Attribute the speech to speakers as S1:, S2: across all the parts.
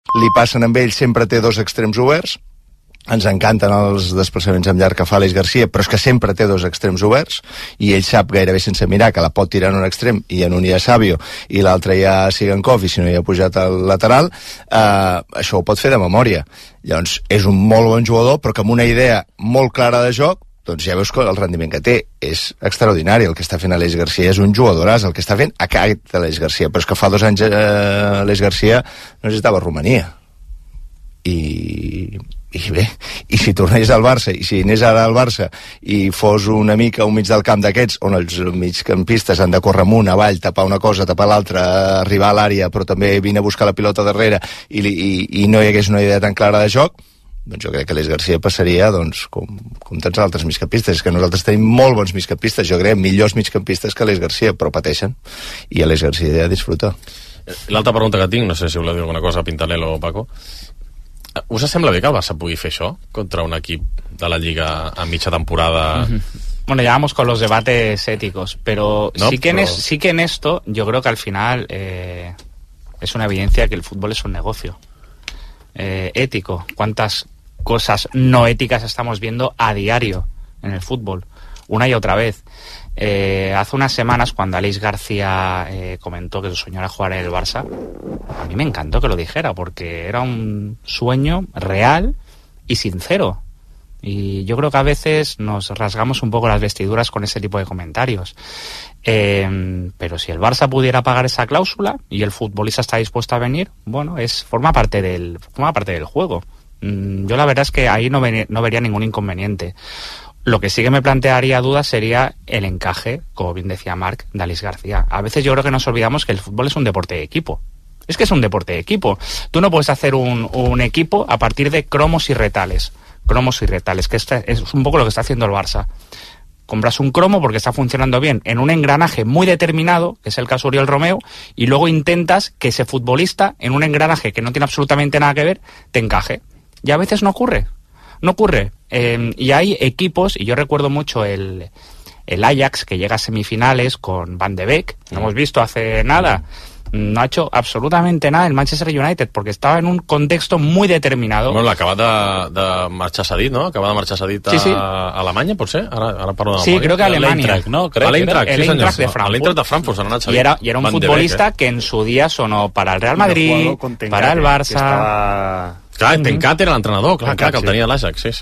S1: li passen amb ell, sempre té dos extrems oberts. Ens encanten els desplaçaments amb llarg que fa Aleix Garcia, però és que sempre té dos extrems oberts, i ell sap gairebé sense mirar que la pot tirar en un extrem, i en un hi ha Savio, i l'altre hi ha Sigankov, i si no hi ha pujat al lateral, això ho pot fer de memòria. Llavors, és un molt bon jugador, però que amb una idea molt clara de joc, doncs ja veus que el rendiment que té és extraordinari. El que està fent Aleix Garcia és un jugadoràs, el que està fent aquest Aleix Garcia, però és que fa 2 anys Aleix Garcia no estava a Romania. I bé, i si tornés al Barça, i si anés ara al Barça i fos una mica un mig del camp d'aquests on els migcampistes han de córrer amunt, avall, tapar una cosa, tapar l'altra, arribar a l'àrea, però també vine a buscar la pilota darrere, i no hi hagués una idea tan clara de joc, doncs jo crec que Aleix Garcia passaria com tants altres migcampistes. És que nosaltres tenim molt bons migcampistes, jo crec millors migcampistes que Aleix Garcia, però pateixen, i Aleix Garcia ja disfruta.
S2: L'altra pregunta que tinc, no sé si voleu dir alguna cosa, Pintanello o Paco, us sembla bé que el Barça pugui fer això contra un equip de la Lliga a mitja temporada?
S3: Bueno, ya vamos con los debates éticos, pero no, sí que en esto yo creo que al final es una evidencia que el fútbol es un negocio ético. ¿Cuántas cosas no éticas estamos viendo a diario en el fútbol? Una y otra vez. Hace unas semanas, cuando Aleix García comentó que su sueño era jugar en el Barça, a mí me encantó que lo dijera, porque era un sueño real y sincero. Y yo creo que a veces nos rasgamos un poco las vestiduras con ese tipo de comentarios. Pero si el Barça pudiera pagar esa cláusula y el futbolista está dispuesto a venir, bueno, forma parte del juego. Yo la verdad es que ahí no vería ningún inconveniente. Lo que sí que me plantearía dudas sería el encaje, como bien decía Marc, de Aleix García. A veces yo creo que nos olvidamos que el fútbol es un deporte de equipo. Es que es un deporte de equipo. Tú no puedes hacer un equipo a partir de cromos y retales. Cromos y retales, que es un poco lo que está haciendo el Barça. Compras un cromo porque está funcionando bien en un engranaje muy determinado, que es el caso de Oriol Romeu, y luego intentas que ese futbolista, en un engranaje que no tiene absolutamente nada que ver, te encaje. Y a veces no ocurre. No ocurre. Y hay equipos, y yo recuerdo mucho el Ajax, que llega a semifinales con Van de Beek, lo hemos visto hace nada. No ha hecho absolutament nada el Manchester United, perquè estava en un context molt determinado.
S2: Bueno, l'acaba de marxar cedit, ¿no? Acaba de marxar cedit a Alemanya, potser? Ara parlo de
S3: sí, creo que a Alemanya.
S2: ¿No? L'Eintracht de Frankfurt. L'Eintracht de Frankfurt s'han anat cedit.
S3: Y era un futbolista que en su día sonó para el Real Madrid, para el Barça...
S2: Clar, Tenkat era l'entrenador, clar, que el tenia l'Ajax, sí.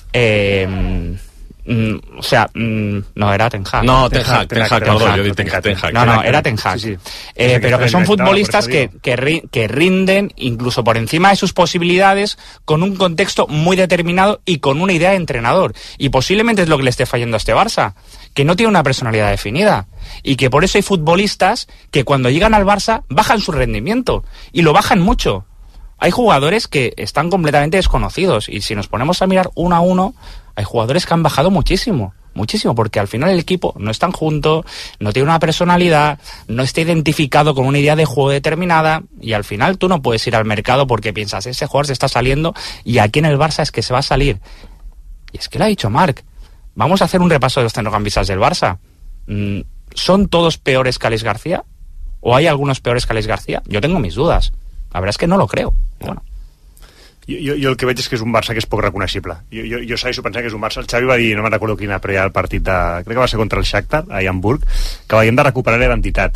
S3: O sea, no, era Ten Hag.
S2: No, Ten Hag, perdón, yo digo Ten Hag.
S3: No, era Ten Hag. Sí. Pero que son futbolistas que rinden incluso por encima de sus posibilidades con un contexto muy determinado y con una idea de entrenador. Y posiblemente es lo que le esté fallando a este Barça, que no tiene una personalidad definida. Y que por eso hay futbolistas que cuando llegan al Barça bajan su rendimiento. Y lo bajan mucho. Hay jugadores que están completamente desconocidos. Y si nos ponemos a mirar uno a uno, hay jugadores que han bajado muchísimo, porque al final el equipo no está junto, no tiene una personalidad, no está identificado con una idea de juego determinada, y al final tú no puedes ir al mercado porque piensas, ese jugador se está saliendo, y aquí en el Barça es que se va a salir. Y es que lo ha dicho Marc. Vamos a hacer un repaso de los centrocampistas del Barça. ¿Son todos peores que Aleix García? ¿O hay algunos peores que Aleix García? Yo tengo mis dudas. La verdad es que no lo creo. Bueno.
S4: Jo el que veig és que és un Barça que és poc reconeixible. Jo segueixo pensant que és un Barça. El Xavi va dir, no me'n recordo quina, però ja el partit crec que va ser contra el Shakhtar a Hamburg, que havíem de recuperar l'identitat.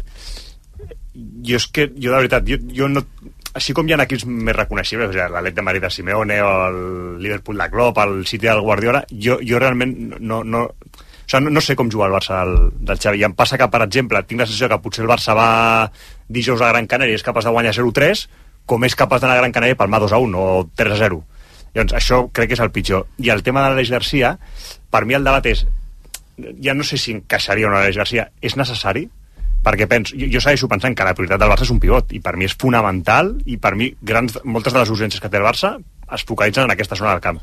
S4: Jo de veritat, jo no, així com hi ha equips més reconeixibles, o sigui, l'Atlètic de Madrid de Simeone, o el Liverpool de Klopp, el City del Guardiola, jo realment no sé com jugar el Barça del Xavi. I em passa que, per exemple, tinc la sensació que potser el Barça va dijous a Gran Canària i és capaç de guanyar 0-3, com és capaç d'anar a Gran Canària i palmar 2-1 o 3-0. Llavors, això crec que és el pitjor. I el tema de l'Aleix García, per mi el debat és, ja no sé si encaixaria o no l'Aleix García, és necessari? Perquè jo segueixo pensant que la prioritat del Barça és un pivot, i per mi és fonamental, i per mi moltes de les urgències que té el Barça es focalitzen en aquesta zona del camp.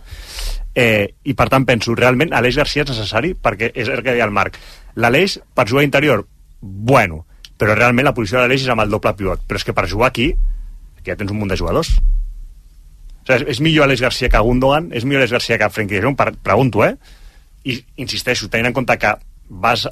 S4: I per tant penso, realment Aleix García és necessari? Perquè és el que deia el Marc. L'Aleix, per jugar interior, bueno, però realment la posició de l'Aleix és amb el doble pivot. Però és que per jugar aquí que ja tens un munt de jugadors. O sigui, és millor Aleix García que Gundogan, és millor Aleix García que Frenkie de Jong, pregunto, I insisteixo, tenint en compte que vas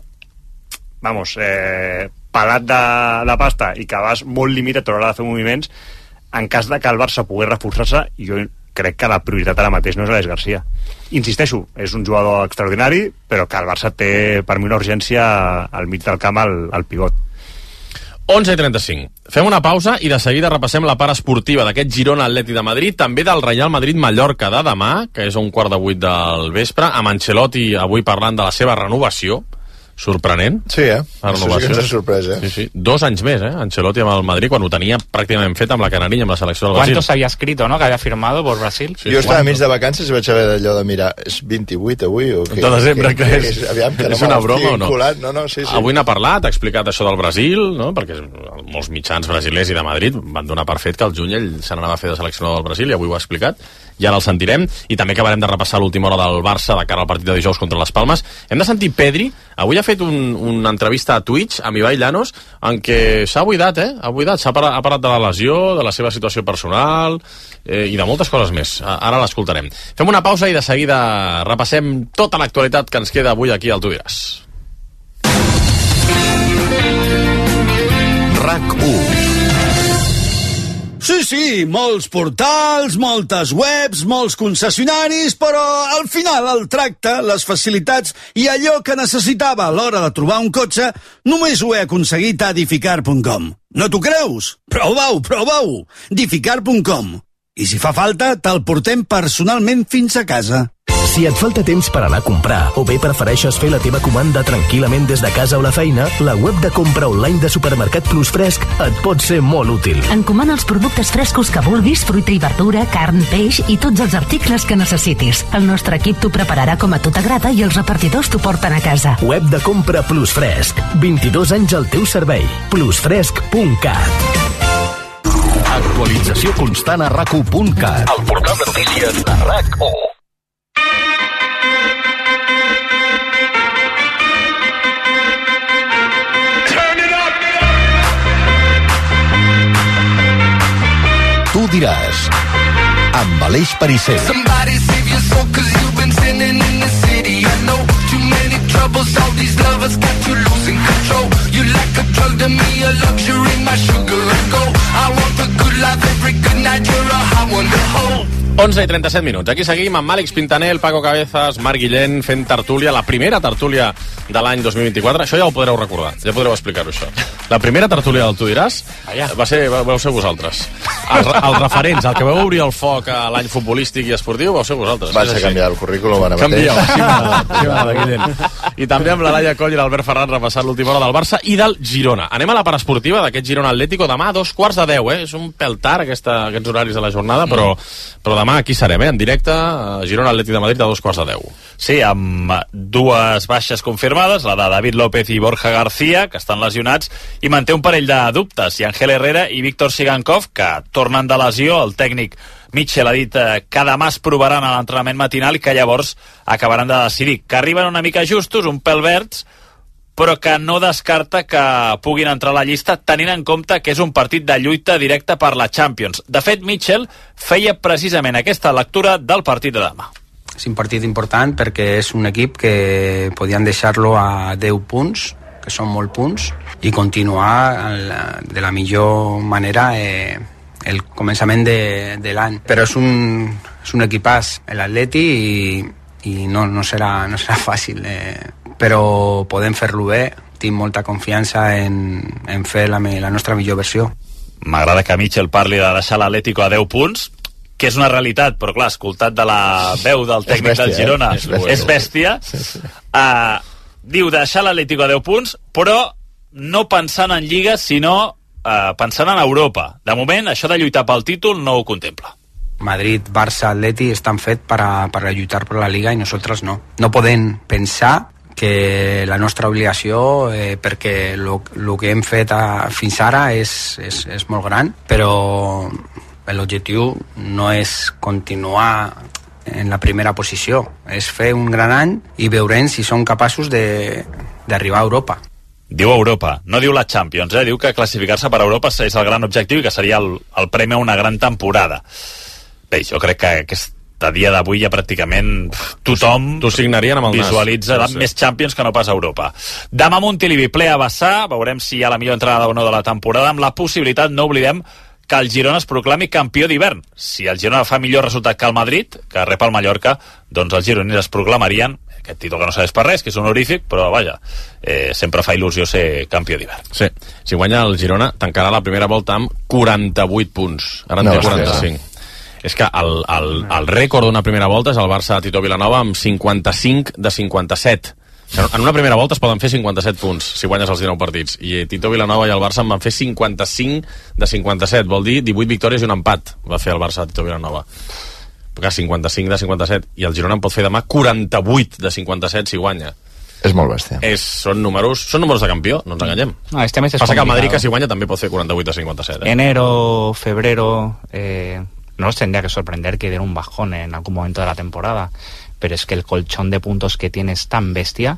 S4: pelat de pasta i que vas molt limitat a l'hora de fer moviments, en cas de que el Barça pogués reforçar-se, jo crec que la prioritat ara mateix no és Alex Garcia. Insisteixo, és un jugador extraordinari, però que el Barça té per mi una urgència al mig del camp al pivot.
S2: 11:35. Fem una pausa i de seguida repassem la part esportiva d'aquest Girona Atlètic de Madrid, també del Real Madrid-Mallorca de demà, que és a 7:15 del vespre, amb Ancelotti avui parlant de la seva renovació. Sorprenent.
S1: Sí, Això sí que ens ha sorprès,
S2: Sí. 2 anys més, Ancelotti amb el Madrid, quan ho tenia pràcticament fet amb la Canarilla, amb la selecció del Brasil.
S3: ¿Cuántos había escrito, no? Que había firmado por Brasil.
S1: Sí, jo estava mig de vacances i vaig haver d'allò de mirar, és 28 avui o què?
S2: De desembre, que és?
S1: Aviam, que
S2: és una broma o no?
S1: No, sí.
S2: Avui n'ha parlat, ha explicat això del Brasil, no? Perquè molts mitjans brasilers i de Madrid van donar per fet que el juny ell se n'anava a fer de seleccionador del Brasil, i avui ho ha explicat, i ara el sentirem, i també acabarem de repassar l'última hora del Barça de cara al partit de dijous contra les Palmes. Hem de sentir Pedri, avui ha fet una entrevista a Twitch amb Ibai Llanos en què s'ha buidat, ha parlat de la lesió, de la seva situació personal i de moltes coses més. Ara l'escoltarem. Fem una pausa i de seguida repassem tota l'actualitat que ens queda avui aquí al Tu diràs.
S5: RAC1. Sí, molts portals, moltes webs, molts concessionaris, però al final el tracte, les facilitats i allò que necessitava a l'hora de trobar un cotxe només ho he aconseguit a edificar.com. No t'ho creus? Prova-ho! edificar.com. I si fa falta, te'l portem personalment fins a casa.
S6: Si et falta temps per anar a comprar o bé prefereixes fer la teva comanda tranquil·lament des de casa o la feina, la web de compra online de Supermercat Plus Fresc et pot ser molt útil.
S7: Encomana els productes frescos que vulguis, fruita i verdura, carn, peix i tots els articles que necessitis. El nostre equip t'ho prepararà com a tu t'agrada i els repartidors t'ho porten a casa.
S6: Web de compra Plus Fresc. 22 anys al teu servei. plusfresc.cat.
S5: Actualització constant a RAC1.cat.
S6: El portal de notícies de RAC1.
S5: Tu diràs, amb Aleix Perisser.
S8: Somebody save your soul, 'cause you've been sinning in the city. I know too many troubles, all these lovers got you losing control. You like a drug to me, a luxury, my sugar and gold. I want the good life every good night, you're a hot one to hold.
S2: 11:37. Aquí seguim amb Àlex Pintanel, Paco Cabezas, Marc Guillén fent tertúlia, la primera tertúlia de l'any 2024. Això ja ho podreu recordar, ja podreu explicar-ho, això. La primera tertúlia del Tu diràs vau ser vosaltres. Els referents, el que vau obrir el foc a l'any futbolístic i esportiu, vau ser vosaltres.
S1: Vas a canviar el currículum ara mateix.
S2: Canvieu. I també amb la Laia Coll i l'Albert Ferran repassant l'última hora del Barça i del Girona. Anem a la part esportiva d'aquest Girona Atlético demà a 2:15. És un pèl tard aquests horaris de la jornada, però demà aquí serem, en directe a Girona Atlètic de Madrid a 2:15.
S9: Sí, amb dues baixes confirmades, la de David López i Borja García, que estan lesionats, i manté un parell de dubtes, i Ángel Herrera i Víctor Sigankov, que tornen de lesió. El tècnic Mitchell ha dit que demà es provaran a l'entrenament matinal i que llavors acabaran de decidir, que arriben una mica justos, un pèl verds, però que no descarta que puguin entrar a la llista tenint en compte que és un partit de lluita directa per la Champions. De fet, Mitchell feia precisament aquesta lectura del partit de demà.
S10: És un partit important perquè és un equip que podien deixar-lo a 10 punts, que són molts punts, i continuar de la millor manera el començament de l'any. Però és un equipàs, l'Atleti, i no serà fàcil, però podem fer-lo bé. Tinc molta confiança en fer la nostra millor versió.
S9: M'agrada que Mitchell parli de deixar l'Atlético a 10 punts, que és una realitat, però clar, escoltat de la veu del tècnic del Girona, és bèstia. Diu deixar l'Atlético a 10 punts, però no pensant en Lliga, sinó pensant en Europa. De moment, això de lluitar pel títol no ho contempla.
S10: Madrid, Barça, Atleti estan fets para lluitar per la Liga i nosaltres no. No podem pensar que la nostra obligació, perquè el que hem fet fins ara és molt gran, però l'objectiu no és continuar en la primera posició, és fer un gran any i veurem si som capaços d'arribar a Europa.
S9: Diu Europa, no diu la Champions, diu que classificar-se per Europa és el gran objectiu i que seria el premi a una gran temporada. Bé, jo crec que a dia d'avui ja pràcticament tothom visualitza més Champions que no pas a Europa. Demà Montilivi ple a vessar, veurem si hi ha la millor entrada o no de la temporada, amb la possibilitat, no oblidem, que el Girona es proclami campió d'hivern. Si el Girona fa millor resultat que el Madrid, que rep el Mallorca, doncs els gironins es proclamarien aquest títol que no sabés per res, que és honorífic, però vaja, sempre fa il·lusió ser campió d'hivern.
S2: Sí, si guanya el Girona tancarà la primera volta amb 48 punts, ara en té 45. És que el rècord d'una primera volta és el Barça de Tito Vilanova amb 55 de 57. En una primera volta es poden fer 57 punts si guanyes els 19 partits, i Tito Vilanova i el Barça en van fer 55 de 57, vol dir 18 victòries i un empat va fer el Barça de Tito Vilanova. Perquè 55 de 57, i el Girona en pot fer demà 48 de 57 si guanya.
S1: És molt bèstia.
S2: Són números de campió, no ens enganyem.
S3: No, este mes es
S2: Passa
S3: complicado.
S2: que el Madrid, que si guanya, també pot fer 48 de 57.
S3: Enero, febrero, no nos tendría que sorprender que den un bajón en algún momento de la temporada. Pero es que el colchón de puntos que tiene es tan bestia,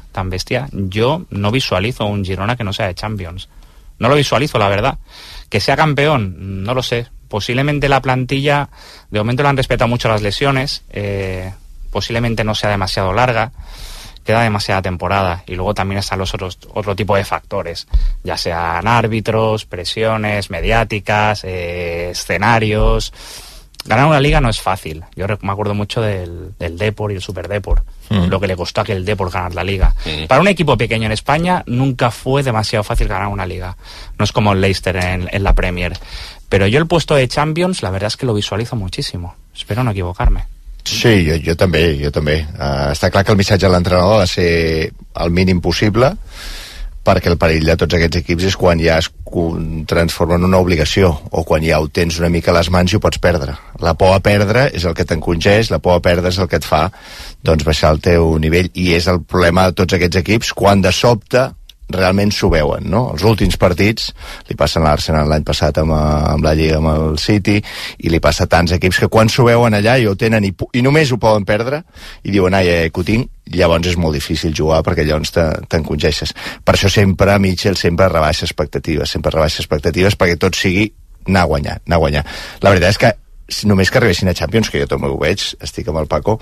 S3: yo no visualizo un Girona que no sea de Champions. No lo visualizo, la verdad. Que sea campeón, no lo sé. Posiblemente la plantilla, de momento le han respetado mucho las lesiones, posiblemente no sea demasiado larga, queda demasiada temporada, y luego también están otro tipo de factores, ya sean árbitros, presiones mediáticas, escenarios. Ganar una liga no es fácil. Yo me acuerdo mucho del Depor y el Super Depor, lo que le costó a aquel Depor ganar la liga. Para un equipo pequeño en España nunca fue demasiado fácil ganar una liga. No es como el Leicester en la Premier. Pero yo el puesto de Champions, la verdad es que lo visualizo muchísimo. Espero no equivocarme.
S1: Sí, jo també. Està clar que el missatge de l'entrenador ha de ser el mínim possible, perquè el perill de tots aquests equips és quan ja es transforma en una obligació, o quan ja ho tens una mica a les mans i ho pots perdre. La por a perdre és el que t'encongeix, la por a perdre és el que et fa baixar el teu nivell, i és el problema de tots aquests equips quan de sobte realment s'ho veuen, no? Els últims partits li passen a l'Arsenal l'any passat amb la Lliga, amb el City, i li passa a tants equips que quan s'ho veuen allà i ho tenen i només ho poden perdre i diuen, que ho tinc, llavors és molt difícil jugar, perquè llavors t'encongeixes. Per això sempre Mitchell sempre rebaixa expectatives perquè tot sigui anar a guanyar. La veritat és que només que arribessin a Champions, que jo també ho veig, estic amb el Paco,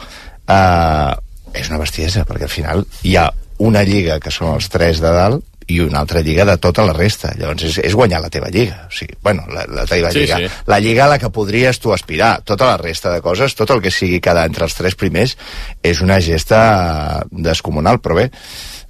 S1: és una bestiesa, perquè al final hi ha una lliga que són els 3 de dalt i una altra lliga de tota la resta. Llavors és guanyar la teva lliga, o sigui, la teva lliga, sí. La lliga a la que podries tu aspirar. Tota la resta de coses, tot el que sigui quedar entre els 3 primers és una gesta descomunal, però bé,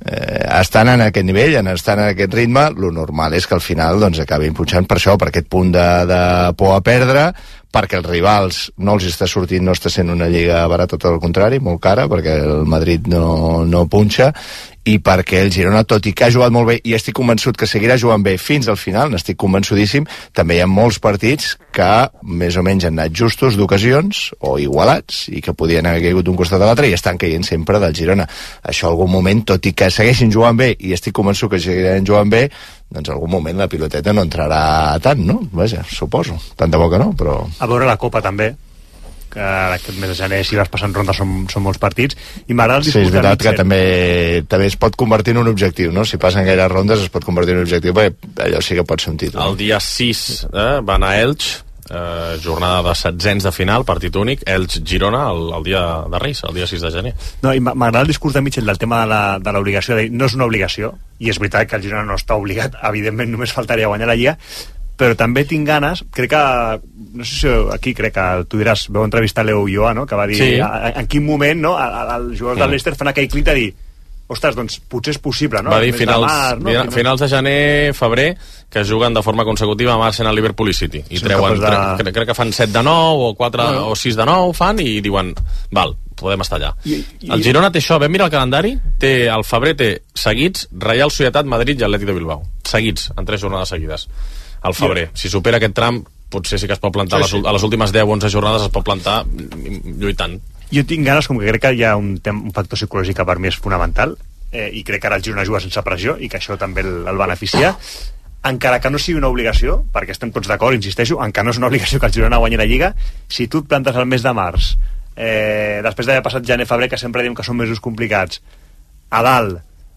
S1: estan en aquest nivell, estan en aquest ritme, lo normal és que al final acabin punxant per això, per aquest punt de por a perdre, perquè els rivals no els està sortint, no està sent una lliga barata, tot el contrari, molt cara, perquè el Madrid no punxa, i perquè el Girona, tot i que ha jugat molt bé, i estic convençut que seguirà jugant bé fins al final, n'estic convençudíssim, també hi ha molts partits que més o menys han anat justos d'ocasions, o igualats, i que podien haver caigut d'un costat a l'altre, i estan caient sempre del Girona. Això algun moment, tot i que segueixin jugant bé, i estic convençut que seguiran jugant bé, doncs algun moment la piloteta no entrarà tant, no? Vaja, suposo. Tant de bo que no, però...
S4: A veure la Copa també, que aquest mes de gener, si vas passant ronda, són molts partits, i m'agrada el discurs
S1: és veritat que també es pot convertir en un objectiu, no? Si passen gaire rondes es pot convertir en un objectiu, perquè allò sí que pot ser un títol.
S2: El dia 6 van a Elx, jornada de setzents de final, partit únic, Elx-Girona el dia de Reis, el dia 6 de gener.
S4: No, i m'agrada el discurs de Mitchell del tema de l'obligació, no és una obligació, i és veritat que el Girona no està obligat, evidentment només faltaria guanyar la Lliga, però també tinc ganes, crec que, no sé si aquí crec que tu diràs, veu entrevistar Leo Ulloa, no?, que va dir, sí. En quin moment, no?, els jugadors del Leicester fan aquell crit a dir, ostres, doncs potser és possible, no?
S2: Va dir finals de gener, febrer, que juguen de forma consecutiva amb Arsenal, Liverpool i City, i treuen, crec que fan 7 de 9 o 4 o 6 de 9 fan, i diuen, val, podem estar allà. El Girona té això, vam mirar el calendari, al febrer té seguits Reial Societat, Madrid i Atlètic de Bilbao, seguits, en 3 jornades seguides. Al febrer. Si supera aquest tram, potser sí que es pot plantar, a les últimes 10 o 11 jornades es pot plantar lluitant.
S4: Jo tinc ganes, com que crec que hi ha un factor psicològic que per mi és fonamental, i crec que ara el Girona juga sense pressió, i que això també el beneficia, encara que no sigui una obligació, perquè estem tots d'acord, insisteixo, encara no és una obligació que el Girona guanyi la Lliga, si tu et plantes al mes de març, després d'haver passat gener-febrer, que sempre diem que són mesos complicats, a dalt,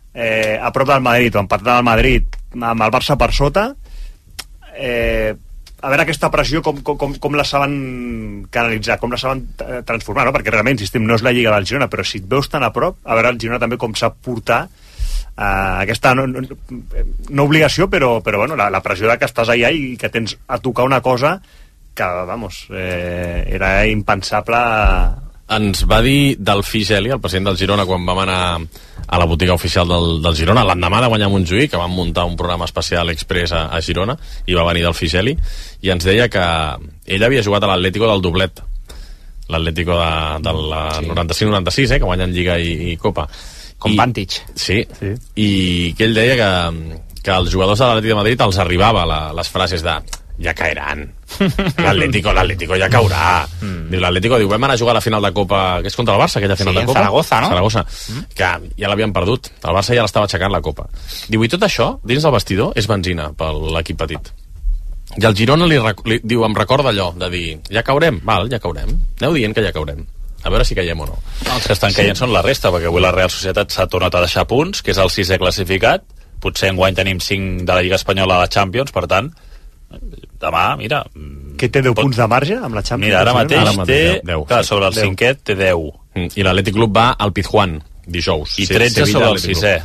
S4: a prop del Madrid, o empatat al Madrid, amb el Barça per sota, a veure aquesta pressió com la saben canalitzar, com la saben transformar, no? Perquè realment, insistim, no és la Lliga del Girona, però si et veus tan a prop, a veure el Girona també com sap portar aquesta no obligació, però bueno, la pressió de que estàs allà i que tens a tocar una cosa que, vamos, era impensable.
S2: Ens va dir Delfí Geli, el president del Girona, quan vam anar a la botiga oficial del Girona, l'endemà de guanyar Montjuïc, que vam muntar un programa especial express a Girona, i va venir Delfí Geli, i ens deia que ell havia jugat a l'Atlético del doblet, l'Atlético del 95-96, que guanyen Lliga i Copa.
S3: Com Vantage.
S2: Sí, i que ell deia que als jugadors de l'Atlètic de Madrid els arribava les frases de ja caeran, l'Atlético ja caurà. L'Atlético diu, vam anar a jugar a la final de Copa, que és contra el Barça, aquella final de Copa.
S3: Zaragoza, no?
S2: Zaragoza, que ja l'havien perdut, el Barça ja l'estava aixecant la Copa. Diu, i tot això, dins del vestidor, és benzina per l'equip petit. I el Girona li diu, em recorda allò de dir, ja caurem? Val, ja caurem, aneu dient que ja caurem, a veure si caiem o no.
S9: Els que estan caient són la resta, perquè avui la Real Societat s'ha tornat a deixar punts, que és el 6è classificat, potser enguany tenim 5 de la Lliga Espanyola a la Champions, per tant demà, mira...
S4: Que té 10 punts de marge amb la Champions?
S9: Mira, ara mateix té...
S2: 10.
S9: Clar, sobre el 5è té 10.
S2: I l'Atlètic Club va al Pizjuán, dijous.
S9: I 13 sobre el 6è.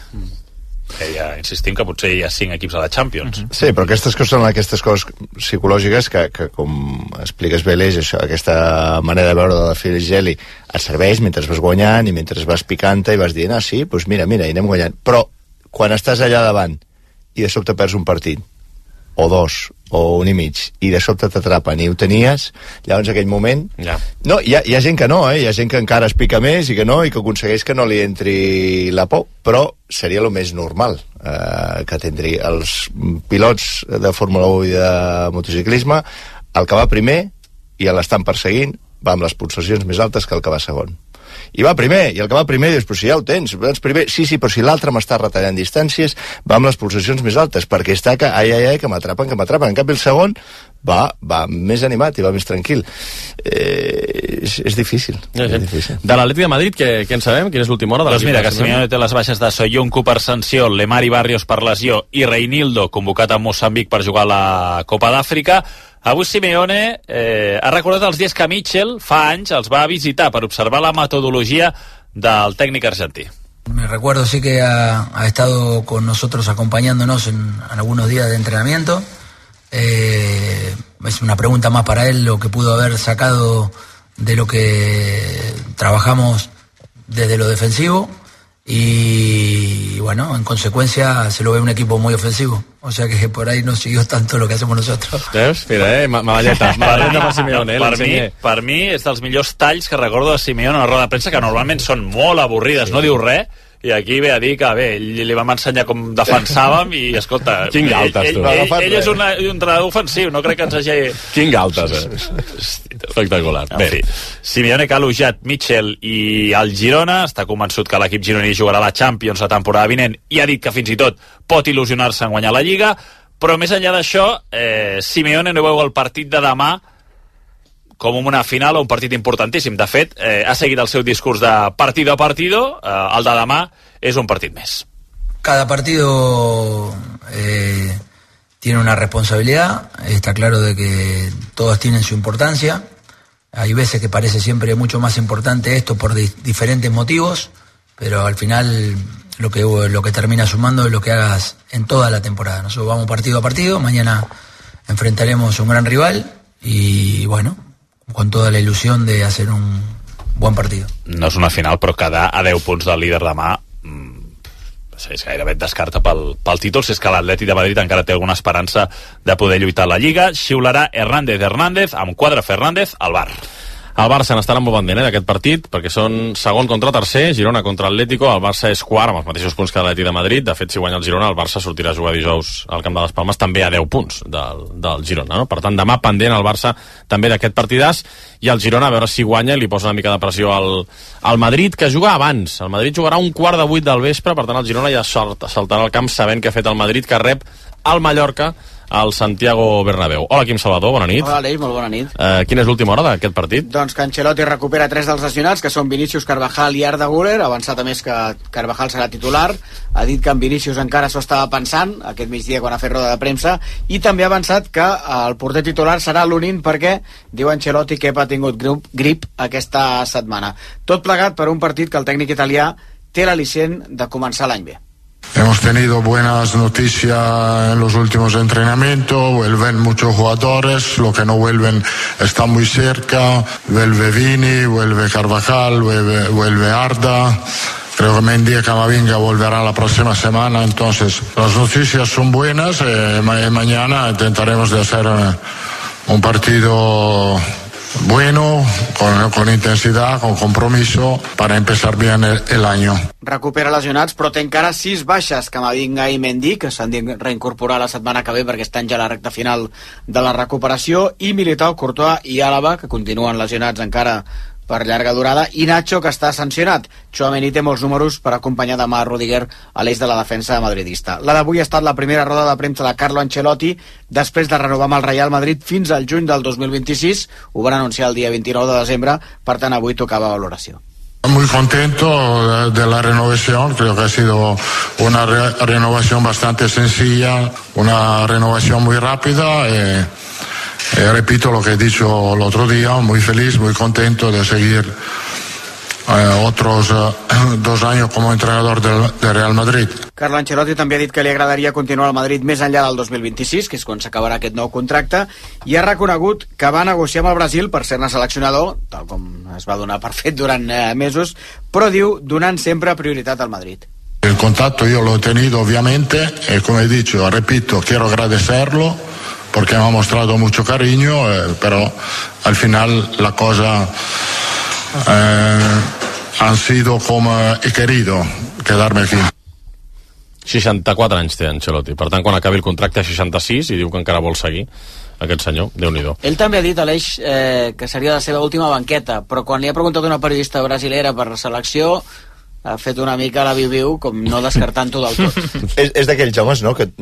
S9: Ja insistim que potser hi ha 5 equips a la Champions.
S1: Sí, però aquestes coses són aquestes coses psicològiques que com expliques bé, l'eix, això, aquesta manera de veure de la Félix Geli et serveix mentre vas guanyant i mentre vas picant-te i vas dient, sí, doncs mira, i anem guanyant. Però quan estàs allà davant i de sobte perds un partit, o 2, o 1 i mig, i de sobte t'atrapen i ho tenies, llavors en aquell moment...
S2: Ja.
S1: No, hi ha gent que no, hi ha gent que encara es pica més i que no, i que aconsegueix que no li entri la por, però seria el més normal que tindri els pilots de Fórmula 1 i de motociclisme, el que va primer i l'estan perseguint va amb les pulsacions més altes que el que va segon. I va primer, i el que va primer dius, però si ja ho tens, primer, sí, però si l'altre m'està retallant distàncies, va amb les pulsacions més altes, perquè està que, que m'atrapen, en canvi el segon va més animat i va més tranquil. És difícil. És difícil.
S2: De l'Atlètic de Madrid, què en sabem? Quina és l'última hora?
S9: Doncs mira, que Simeone té les baixes de Soyuncu per sanció, Lemar i Barrios per lesió i Reinildo, convocat a Moçambic per jugar a la Copa d'Àfrica. Avui Simeone ha recordat els dies que Mitchell fa anys els va visitar per observar la metodologia del tècnic argentí.
S11: Me recuerdo sí que ha estado con nosotros acompañándonos en algunos días de entrenamiento. Es una pregunta más para él lo que pudo haber sacado de lo que trabajamos desde lo defensivo y bueno, en consecuencia se lo ve un equipo muy ofensivo, o sea que por ahí no siguió tanto lo que hacemos nosotros.
S2: Veus? Mira, mavalleta per Simeone,
S9: per mi és dels millors talls que recordo de Simeone a una roda de premsa, que normalment són molt avorrides, no diu res, i aquí ve a dir que bé, ell li vam ensenyar com defensàvem i escolta,
S2: quin galtes, tu.
S9: Ell és un entrenador ofensiu, no crec que ens hagi...
S2: Quin galtes, espectacular.
S9: En fi, Simeone que ha elogiat Mitchell i el Girona, està convençut que l'equip gironí jugarà a la Champions la temporada vinent i ha dit que fins i tot pot il·lusionar-se en guanyar la Lliga, però més enllà d'això, Simeone no veu el partit de demà com una final o un partit importantíssim. De fet, ha seguit el seu discurs de partido a partido, el de demà és un partit més.
S11: Cada partido tiene una responsabilidad, está claro de que todas tienen su importancia, hay veces que parece siempre mucho más importante esto por diferentes motivos, pero al final lo que termina sumando es lo que hagas en toda la temporada. Nosotros vamos partido a partido, mañana enfrentaremos a un gran rival y bueno, con toda la ilusión de hacer un buen partido.
S9: No és una final, però quedar a 10 punts del líder demà és gairebé et descarta pel títol, si és que l'Atlètic de Madrid encara té alguna esperança de poder lluitar a la Lliga. Xiularà Hernández amb quadre Fernández al bar.
S2: El Barça n'estarà molt pendent d'aquest partit, perquè són segon contra tercer, Girona contra Atlético, el Barça és quart amb els mateixos punts que l'Atlètic de Madrid. De fet, si guanya el Girona, el Barça sortirà a jugar dijous al Camp de les Palmes també a 10 punts del Girona, no? Per tant, demà pendent el Barça també d'aquest partidàs, i el Girona a veure si guanya i li posa una mica de pressió al Madrid, que juga abans. El Madrid jugarà 7:15 del vespre, per tant el Girona ja saltarà al camp sabent que ha fet el Madrid, que rep el Mallorca al Santiago Bernabéu. Hola, Quim Salvador, bona nit.
S12: Hola, Aleix, molt bona nit.
S2: Quina és l'última hora d'aquest partit?
S12: Doncs que Ancelotti recupera 3 dels lesionats, que són Vinícius, Carvajal i Arda Güler. Ha avançat a més que Carvajal serà titular. Ha dit que en Vinícius encara s'ho estava pensant aquest migdia quan ha fet roda de premsa, i també ha avançat que el porter titular serà l'Unin, perquè diu Ancelotti que ha tingut grip aquesta setmana. Tot plegat per un partit que el tècnic italià té l'al·licient de començar l'any bé.
S13: Hemos tenido buenas noticias en los últimos entrenamientos, vuelven muchos jugadores, los que no vuelven están muy cerca, vuelve Vini, vuelve Carvajal, vuelve Arda. Creo que Mendy y Camavinga volverán la próxima semana, entonces las noticias son buenas y mañana intentaremos de hacer un partido bueno, con intensidad, con compromiso, para empezar bien el año.
S12: Recupera lesionats, però té encara 6 baixes, Camavinga i Mendy, que s'han de reincorporar la setmana que ve perquè estan ja a la recta final de la recuperació, i Militao, Courtois i Àlava, que continuen lesionats encara per llarga durada, i Nacho, que està sancionat. Tchouaméni té molts números per acompanyar demà Rudiger a l'eix de la defensa madridista. La d'avui ha estat la primera roda de premsa de Carlo Ancelotti després de renovar amb el Real Madrid fins al juny del 2026. Ho van anunciar el dia 29 de desembre, per tant avui tocava valoració.
S13: Muy contento de la renovación, creo que ha sido una renovación bastante sencilla, una renovación muy rápida repito lo que he dicho el otro día, muy feliz, muy contento de seguir otros 2 años como entrenador de Real Madrid.
S12: Carlo Ancelotti també ha dit que li agradaria continuar al Madrid més enllà del 2026, que és quan s'acabarà aquest nou contracte, i ha reconegut que va negociar amb el Brasil per ser-ne seleccionador, tal com es va donar per fet durant mesos, però diu donant sempre prioritat al Madrid.
S13: El contacto yo lo he tenido obviamente, y como he dicho, repito, quiero agradecerlo porque me ha mostrado mucho cariño, pero al final la cosa han sido como he querido, quedarme aquí.
S2: 64 anys té Ancelotti, per tant quan acabi el contracte 66 i diu que encara vol seguir aquest senyor, Déu-n'hi-do.
S12: Ell també ha dit, Aleix, que seria la seva última banqueta, però quan li ha preguntat una periodista brasilera per la selecció ha fet una mica la viu-viu, com no descartant-ho del tot.
S1: és d'aquells homes, no?, que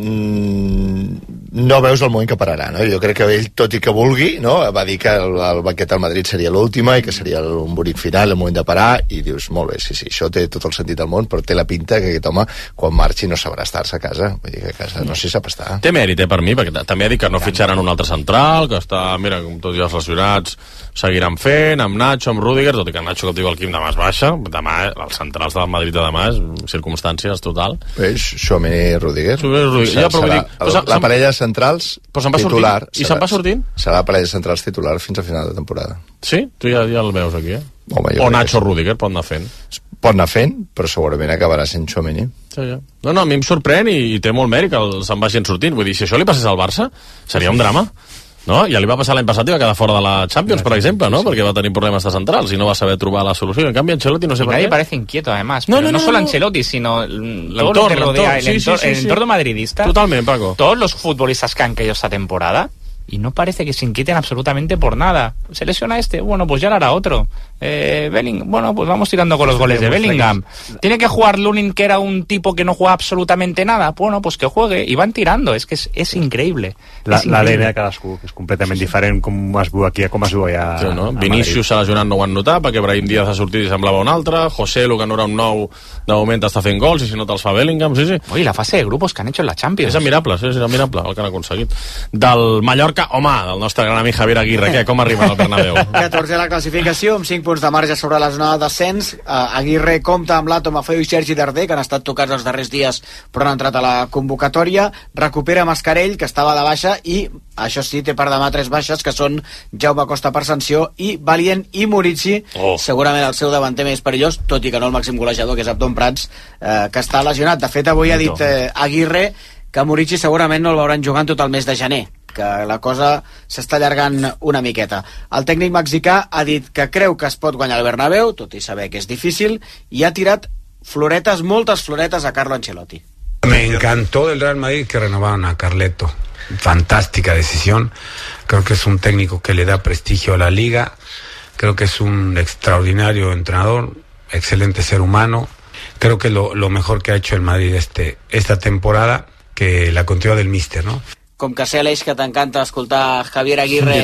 S1: no veus el moment que pararà, no? Jo crec que ell, tot i que vulgui, no?, va dir que el banquet al Madrid seria l'última i que seria un bonic final, el moment de parar, i dius, molt bé, sí, això té tot el sentit del món, però té la pinta que aquest home, quan marxi, no sabrà estar-se a casa. Vull dir que a casa no s'hi sap estar.
S2: Té mèrit, per mi, perquè també ha dit que no fitxaran un altre central, que està, mira, com tots els relacionats seguiran fent, amb Nacho, amb Rudiger, tot i que Nacho, que et diu el Quim, demà es baixa, demà, els centrals del Madrid de demà és circumstàncies total.
S1: Tchouaméni i Rudiger.
S2: Ja, però vull dir,
S1: la parella centrals titular.
S2: I se'n va sortint?
S1: Serà la parella centrals titular fins al final de temporada.
S2: Sí? Tu ja el veus aquí,
S1: Home,
S2: o Nacho Rudiger pot anar fent.
S1: Pot anar fent, però segurament acabarà sent Tchouaméni.
S2: Sí, ja. No, a mi em sorprèn i té molt mèrit que se'n vagin sortint. Vull dir, si això li passés al Barça, seria un drama. No? Ja li va passar l'any passat i va quedar fora de la Champions, per exemple, ¿no? Perquè va tenir problemes de centrals i no va saber trobar la solució. En canvi, Ancelotti no sé per qué.
S3: Nadie parece inquieto, además. Pero no solo Ancelotti, sino todo lo que rodea el entorno madridista.
S2: Totalmente, Paco.
S3: Todos los futbolistas que han caído esta temporada y no parece que se inquieten absolutamente por nada. Se lesiona este, bueno, pues ya lo hará otro. Bellingham, bueno, pues vamos tirando con los goles de Bellingham. Tiene que jugar Lunin, que era un tipo que no juega absolutamente nada. Bueno, pues que juegue. Y van tirando. Es que és increïble.
S4: L'ADN de cadascú, que és completament diferent, com es viu aquí, com es viu allà.
S2: Sí, no? Vinícius s'ha lesionat, no ho han notat, perquè Brahim Díaz ha sortit i semblava un altre. José Lu, que no era un nou, de moment està fent gols, i si no te'ls fa Bellingham, sí.
S3: Oye, la fase de grupos que han hecho en la Champions.
S2: És admirable, sí, és admirable el que han aconseguit. Del Mallorca, home, del nostre gran amic Javier Aguirre, què? Com arriba al Bernabéu?
S12: 14 a la classificació, amb 5 punts de marge sobre la zona de descens. Aguirre compta amb Lato Mafeo i Sergi Darder, que han estat tocats els darrers dies però han entrat a la convocatòria. Recupera Mascarell, que estava de baixa, i això sí, té per demà 3 baixes, que són Jaume Costa per sanció i Valient i Murici, segurament el seu davanter més perillós, tot i que no el màxim golejador, que és Abdon Prats, que està lesionat. De fet, avui ha dit Aguirre que Murici segurament no el veuran jugant tot el mes de gener, que la cosa s'està allargant una miqueta. El tècnic mexicà ha dit que creu que es pot guanyar el Bernabéu, tot i saber que és difícil, i ha tirat floretes, moltes floretes a Carlo Ancelotti.
S14: Me encantó del Real Madrid que renovaron a Carleto. Fantástica decisión. Creo que es un técnico que le da prestigio a la liga. Creo que es un extraordinario entrenador, excelente ser humano. Creo que lo mejor que ha hecho el Madrid esta temporada, que la continuidad del míster, ¿no?
S12: Com que sé, Aleix, que t'encanta escoltar Javier Aguirre,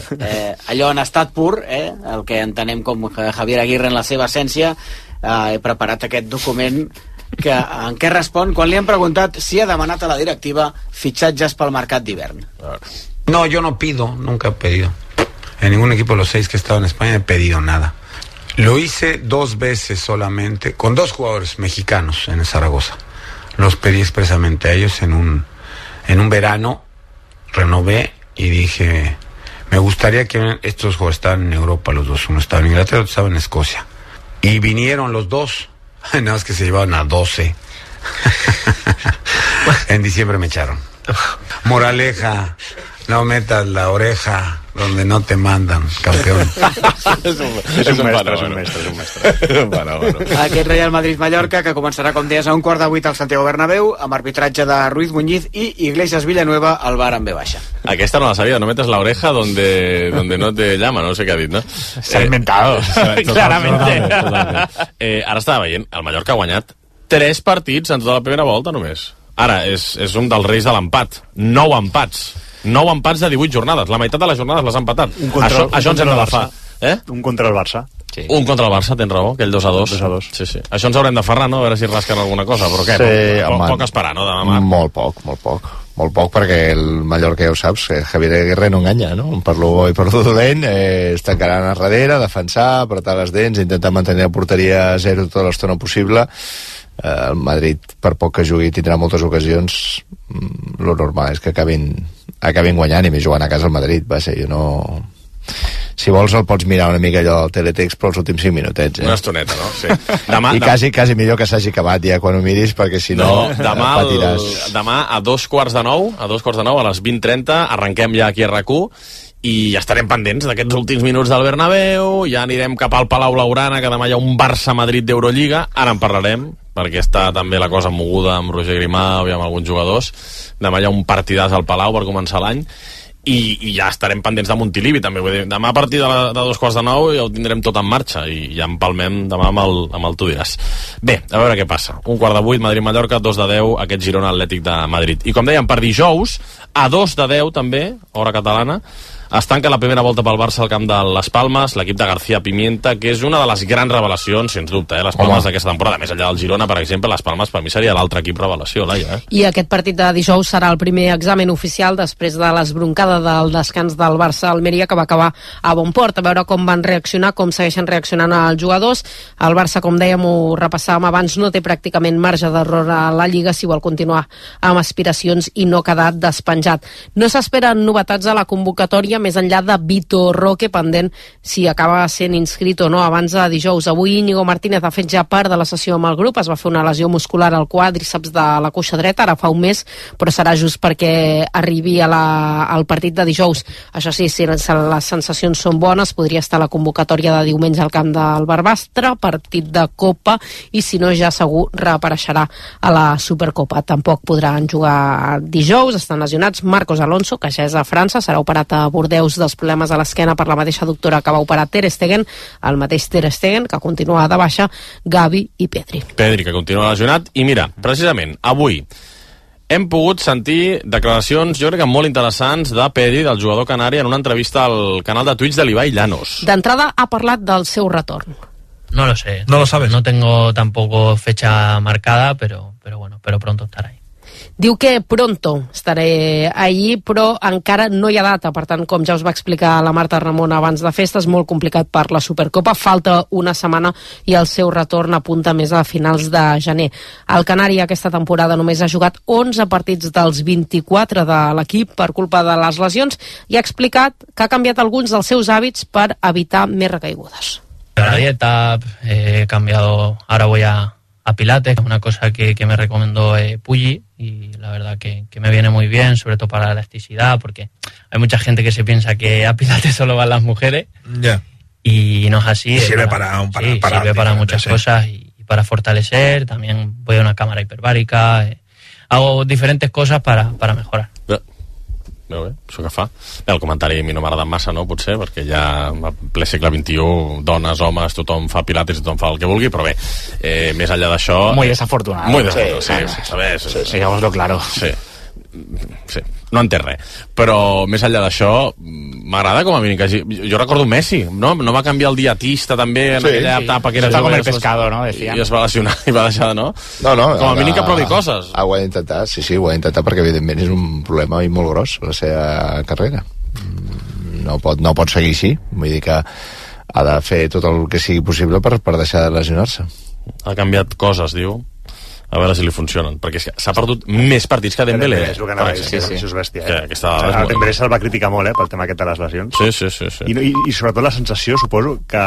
S12: allò en estat pur, el que entenem com Javier Aguirre en la seva essència, he preparat aquest document en què respon quan li han preguntat si ha demanat a la directiva fitxatges pel mercat d'hivern.
S14: No, yo no pido, nunca he pedido. En ningún equipo de los 6 que he estado en España he pedido nada. Lo hice 2 veces solamente, con 2 jugadores mexicanos en Zaragoza. los pedí expresamente a ellos en un verano, renové y dije, me gustaría que estos jugadores estaban en Europa los dos, uno estaba en Inglaterra, otro estaba en Escocia. Y vinieron los dos, nada más que se llevaban a 12. En diciembre me echaron. Moraleja, no metas la oreja donde no te mandan, campeón.
S4: és un mestre.
S2: Bueno.
S12: Aquest Real Madrid-Mallorca, que començarà, com deies, a 7:15 al Santiago Bernabéu, amb arbitratge de Ruiz Muñiz i Iglesias Villanueva al VAR en B baixa.
S2: Aquesta no la sabia, no metes la oreja donde no te llama, no sé què ha dit, no?
S3: S'ha inventado, claramente.
S2: Ara estava veient, el Mallorca ha guanyat 3 partits en tota la primera volta només. Ara, és un dels reis de l'empat. 9 empats. 9 empats de 18 jornades. La meitat de les jornades les ha empatat. Això ens hem d'agafar.
S4: Un contra el Barça.
S2: Sí. Un contra el Barça, tens raó, aquell 2-2.
S4: 2-2.
S2: Sí. Això ens haurem d'aferrar, no? A veure si rasquen alguna cosa, però què?
S1: Sí,
S2: poc esperar, no, demà?
S1: Molt poc, perquè el Mallorca, ja ho saps, Javier Aguirre no enganya, no? Per lo bo i per lo dolent, es tancaran a darrere, defensar, apretar les dents, intentar mantenir la porteria a 0 tota l'estona possible. El Madrid, per poc que jugui, tindrà moltes ocasions. Lo normal és que acabin guanyant, i més jugant a casa al Madrid. Va ser, jo no... Si vols el pots mirar una mica allò al teletext, però els últims 5 minutets,
S2: Una estoneta, no? Sí. Demà,
S1: quasi millor que s'hagi acabat ja quan ho miris, perquè si no patiràs.
S2: Demà a 2:15, a les 20:30, arrenquem ja aquí a RAC1 i ja estarem pendents d'aquests últims minuts del Bernabéu, ja anirem cap al Palau Blaugrana, que demà hi ha un Barça-Madrid d'Eurolliga, ara en parlarem, perquè està també la cosa moguda amb Roger Grimau i amb alguns jugadors. Demà hi ha un partidàs al Palau per començar l'any, i ja estarem pendents de Montilivi també, vull dir, demà a partir de 2:15 ja ho tindrem tot en marxa i ja empalmem demà amb el Tu diràs. Bé, a veure què passa. 7:15 Madrid-Mallorca, 2:10 aquest Girona Atlètic de Madrid. I com dèiem, per dijous a 2:10 també, hora catalana, es tanca la primera volta pel Barça al camp de Les Palmes, l'equip de García Pimienta, que és una de les grans revelacions, sens dubte, Les Palmes d'aquesta temporada. Més enllà del Girona, per exemple, Les Palmes per mi seria l'altre equip revelació, Laia.
S15: I aquest partit de dijous serà el primer examen oficial després de l'esbroncada del descans del Barça-Almeria, que va acabar a bon port. A veure com van reaccionar, com segueixen reaccionant els jugadors. El Barça, com dèiem, ho repassàvem abans, no té pràcticament marge d'error a la Lliga si vol continuar amb aspiracions i no quedar despenjat. No s'esperen novetats a la convocatòria, més enllà de Vitor Roque, pendent si acaba sent inscrit o no abans de dijous. Avui Íñigo Martínez ha fet ja part de la sessió amb el grup, es va fer una lesió muscular al quàdriceps de la cuixa dreta, ara fa un mes, però serà just perquè arribi al partit de dijous. Això sí, si les sensacions són bones, podria estar a la convocatòria de diumenge al camp del Barbastre, partit de Copa, i si no ja segur reapareixerà a la Supercopa. Tampoc podran jugar dijous, estan lesionats Marcos Alonso, que ja és a França, serà operat a Bordeaux dels problemes a l'esquena per la mateixa doctora que va operar Ter Stegen, el mateix Ter Stegen, que continua de baixa, Gavi i Pedri, que
S2: continua lesionat. I mira, precisament, avui hem pogut sentir declaracions, jo crec que molt interessants, de Pedri, del jugador canari, en una entrevista al canal de Twitch de l'Ibai Llanos.
S15: D'entrada ha parlat del seu retorn.
S16: No lo sé.
S17: No lo sabes.
S16: No tengo tampoco fecha marcada, pero bueno, pero pronto estará ahí.
S15: Diu que pronto estaré allí, però encara no hi ha data. Per tant, com ja us va explicar la Marta Ramon abans de festes, molt complicat per la Supercopa. Falta una setmana i el seu retorn apunta més a finals de gener. El Canari aquesta temporada només ha jugat 11 partits dels 24 de l'equip per culpa de les lesions i ha explicat que ha canviat alguns dels seus hàbits per evitar més recaigudes.
S16: La dieta, he cambiado, ahora voy a Pilates, una cosa que me recomendó Pulli, y la verdad que me viene muy bien, sobre todo para la elasticidad, porque hay mucha gente que se piensa que a Pilates solo van las mujeres, y no es así.
S17: Y sirve para
S16: muchas cosas, y para fortalecer. También voy a una cámara hiperbárica, hago diferentes cosas para mejorar.
S2: Bé, això que fa. Bé, el comentari a mi no m'ha agradat massa, no? Potser, perquè ja en ple segle XXI, dones, homes, tothom fa pilates, tothom fa el que vulgui, però bé, més enllà d'això...
S3: Muy desafortunado.
S2: Muy desafortunado, sí, ¿sabes?
S3: Sí, digámoslo claro.
S2: Sí, no en té res. Però més enllà d'això, m'agrada com a mínim que hagi... Jo recordo Messi, no? No va canviar el dietista també en aquella etapa que era
S3: jove. Com el pescado, no? Decían.
S2: I es va lesionar i va deixar, no?
S1: No,
S2: com a mínim que provi coses.
S1: Ho ha d'intentar, sí, ho ha d'intentar, perquè evidentment és un problema molt gros la seva carrera. No pot seguir així, vull dir que ha de fer tot el que sigui possible per deixar de lesionar-se.
S2: Ha canviat coses, diu. a veure si li funcionen, perquè s'ha perdut més partits que Dembélé.
S4: És el que anava a dir, això és bèstia.
S2: Dembélé
S4: se'l va criticar molt, pel tema aquest de les lesions.
S2: Sí.
S4: I sobretot la sensació, suposo, que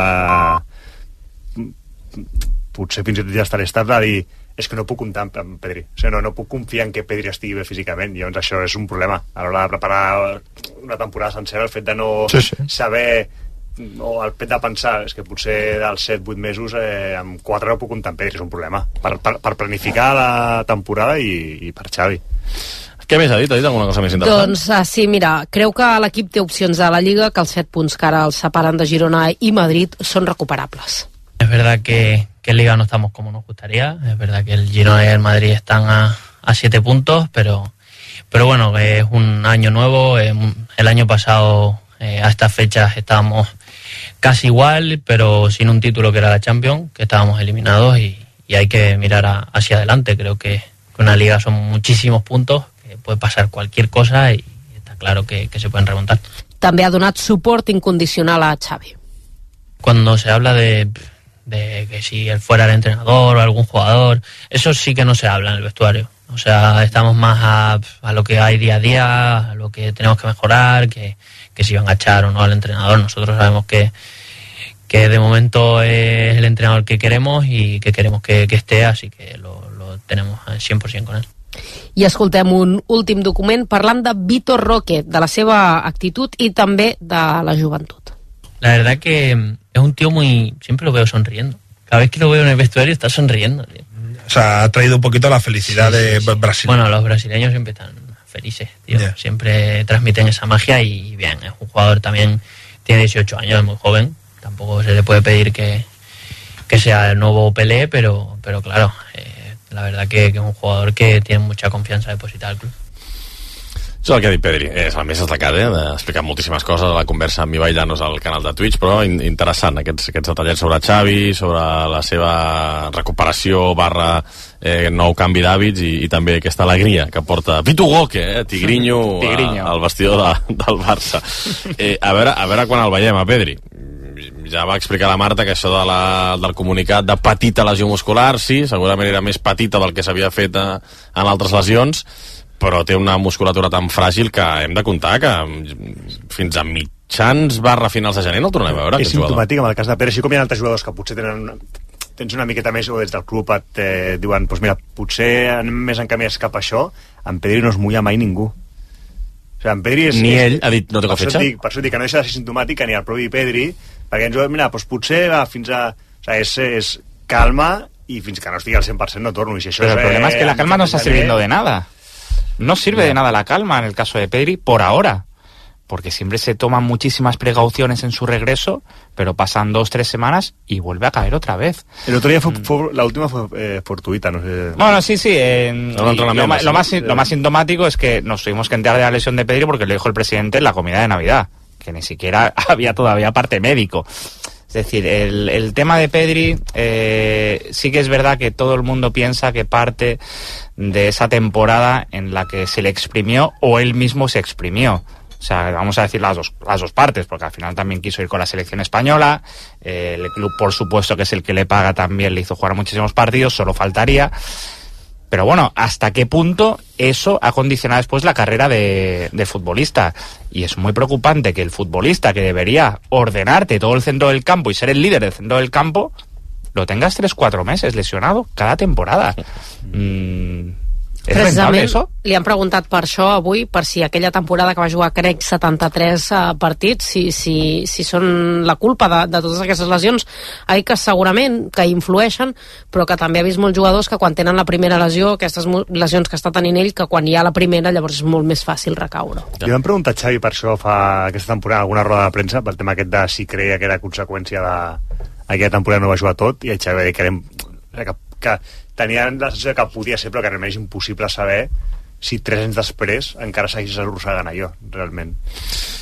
S4: potser fins i tot ja està l'estat de dir és que no puc comptar amb Pedri. O sigui, no puc confiar en que Pedri estigui bé físicament. Llavors això és un problema. A l'hora de preparar una temporada sencera, el fet de no saber, o el fet de pensar és que potser dels 7-8 mesos amb 4 no puc comptar amb Pedri, és un problema per planificar la temporada i per Xavi.
S2: Què més ha dit? Ha dit alguna cosa més interessant?
S15: Doncs sí, mira, creu que l'equip té opcions a la Lliga, que els 7 punts que ara els separen de Girona i Madrid són recuperables.
S16: Es verdad que en Liga no estamos como nos gustaría, es verdad que el Girona y el Madrid están a 7 puntos, pero bueno, es un año nuevo. El año pasado a estas fechas estábamos casi igual, pero sin un título que era la Champions, que estábamos eliminados y hay que mirar hacia adelante. Creo que una Liga son muchísimos puntos, que puede pasar cualquier cosa y está claro que se pueden remontar.
S15: També ha donat suport incondicional a Xavi.
S16: Cuando se habla de que si él fuera el entrenador o algún jugador, eso sí que no se habla en el vestuario. O sea, estamos más a lo que hay día a día, a lo que tenemos que mejorar, que si van a echar o no al entrenador. Nosotros sabemos que de momento es el entrenador que queremos y que queremos que esté, así que lo tenemos al 100% con él.
S15: I escoltem un últim document parlant de Vitor Roque, de la seva actitud i també de la joventut.
S16: La verdad que es un tío siempre lo veo sonriendo. Cada vez que lo veo en el vestuario está sonriendo, tío.
S17: O sea, ha traído un poquito la felicidad de Brasil.
S16: Bueno, los brasileños siempre están felices, tío. Yeah. Siempre transmiten esa magia y bien, es un jugador también, tiene 18 años, es muy joven. Tampoco se le puede pedir que sea el nuevo Pelé, pero claro, la verdad que es un jugador que tiene mucha confiança depositada al club.
S2: Això és el que ha dit Pedri, és el més destacat, ha explicat moltíssimes coses a la conversa amb Ibai Llanos al canal de Twitch, però interessant aquests detallets sobre Xavi, sobre la seva recuperació / nou canvi d'hàbits i també aquesta alegria que porta Vitor Roque, Tigrinho. Al vestidor del Barça. A veure quan el veiem a Pedri. Ja va explicar la Marta que això del comunicat de petita lesió muscular, sí, segurament era més petita del que s'havia fet en altres lesions, però té una musculatura tan fràgil que hem de comptar que fins a mitjans / finals de gener no el tornem a veure.
S4: És simptomàtic amb el cas de Pere, així com hi ha altres jugadors que potser tens una miqueta més o des del club et diuen doncs mira, potser anem més encaminats cap a això. En Pedri no es mulla mai ningú. O sigui, en Pedri
S2: ni ell ha dit no tengo fetxa.
S4: Per això dic que no deixa de ser simptomàtic ni el propi Pedri, perquè ens diuen, mira, doncs potser fins a... O sigui, és calma i fins que no estigui al 100% no torno. I si això
S3: Pero el problema es que la calma no está sirviendo de nada. No sirve de nada la calma en el caso de Pedri por ahora, porque siempre se toman muchísimas precauciones en su regreso, pero pasan 2-3 semanas y vuelve a caer otra vez.
S4: El otro día la última fue fortuita, no sé.
S3: Bueno, sí. Lo más sintomático es que nos tuvimos que enterar de la lesión de Pedri porque lo dijo el presidente en la comida de Navidad, que ni siquiera había todavía parte médico. Es decir, el tema de Pedri, sí que es verdad que todo el mundo piensa que parte de esa temporada en la que se le exprimió o él mismo se exprimió. O sea, vamos a decir las dos partes, porque al final también quiso ir con la selección española, el club, por supuesto, que es el que le paga, también le hizo jugar muchísimos partidos, solo faltaría. Pero bueno, ¿hasta qué punto eso ha condicionado después la carrera del futbolista? Y es muy preocupante que el futbolista que debería ordenarte todo el centro del campo y ser el líder del centro del campo, lo tengas 3-4 meses lesionado cada temporada. És rentable, això?
S15: Li han preguntat per això avui, per si aquella temporada que va jugar, crec, 73 partits, si són la culpa de totes aquestes lesions, que segurament que influeixen, però que també ha vist molts jugadors que quan tenen la primera lesió, aquestes lesions que està tenint ell, que quan hi ha la primera llavors és molt més fàcil recaure.
S4: Li van preguntar a Xavi per això aquesta temporada alguna roda de premsa, pel tema aquest de si creia que era conseqüència d'aquella temporada no va jugar tot, i el Xavi va dir que tenien la sensació que podia ser, però que realment és impossible saber si 3 anys després encara seguís arrossegant allò, realment.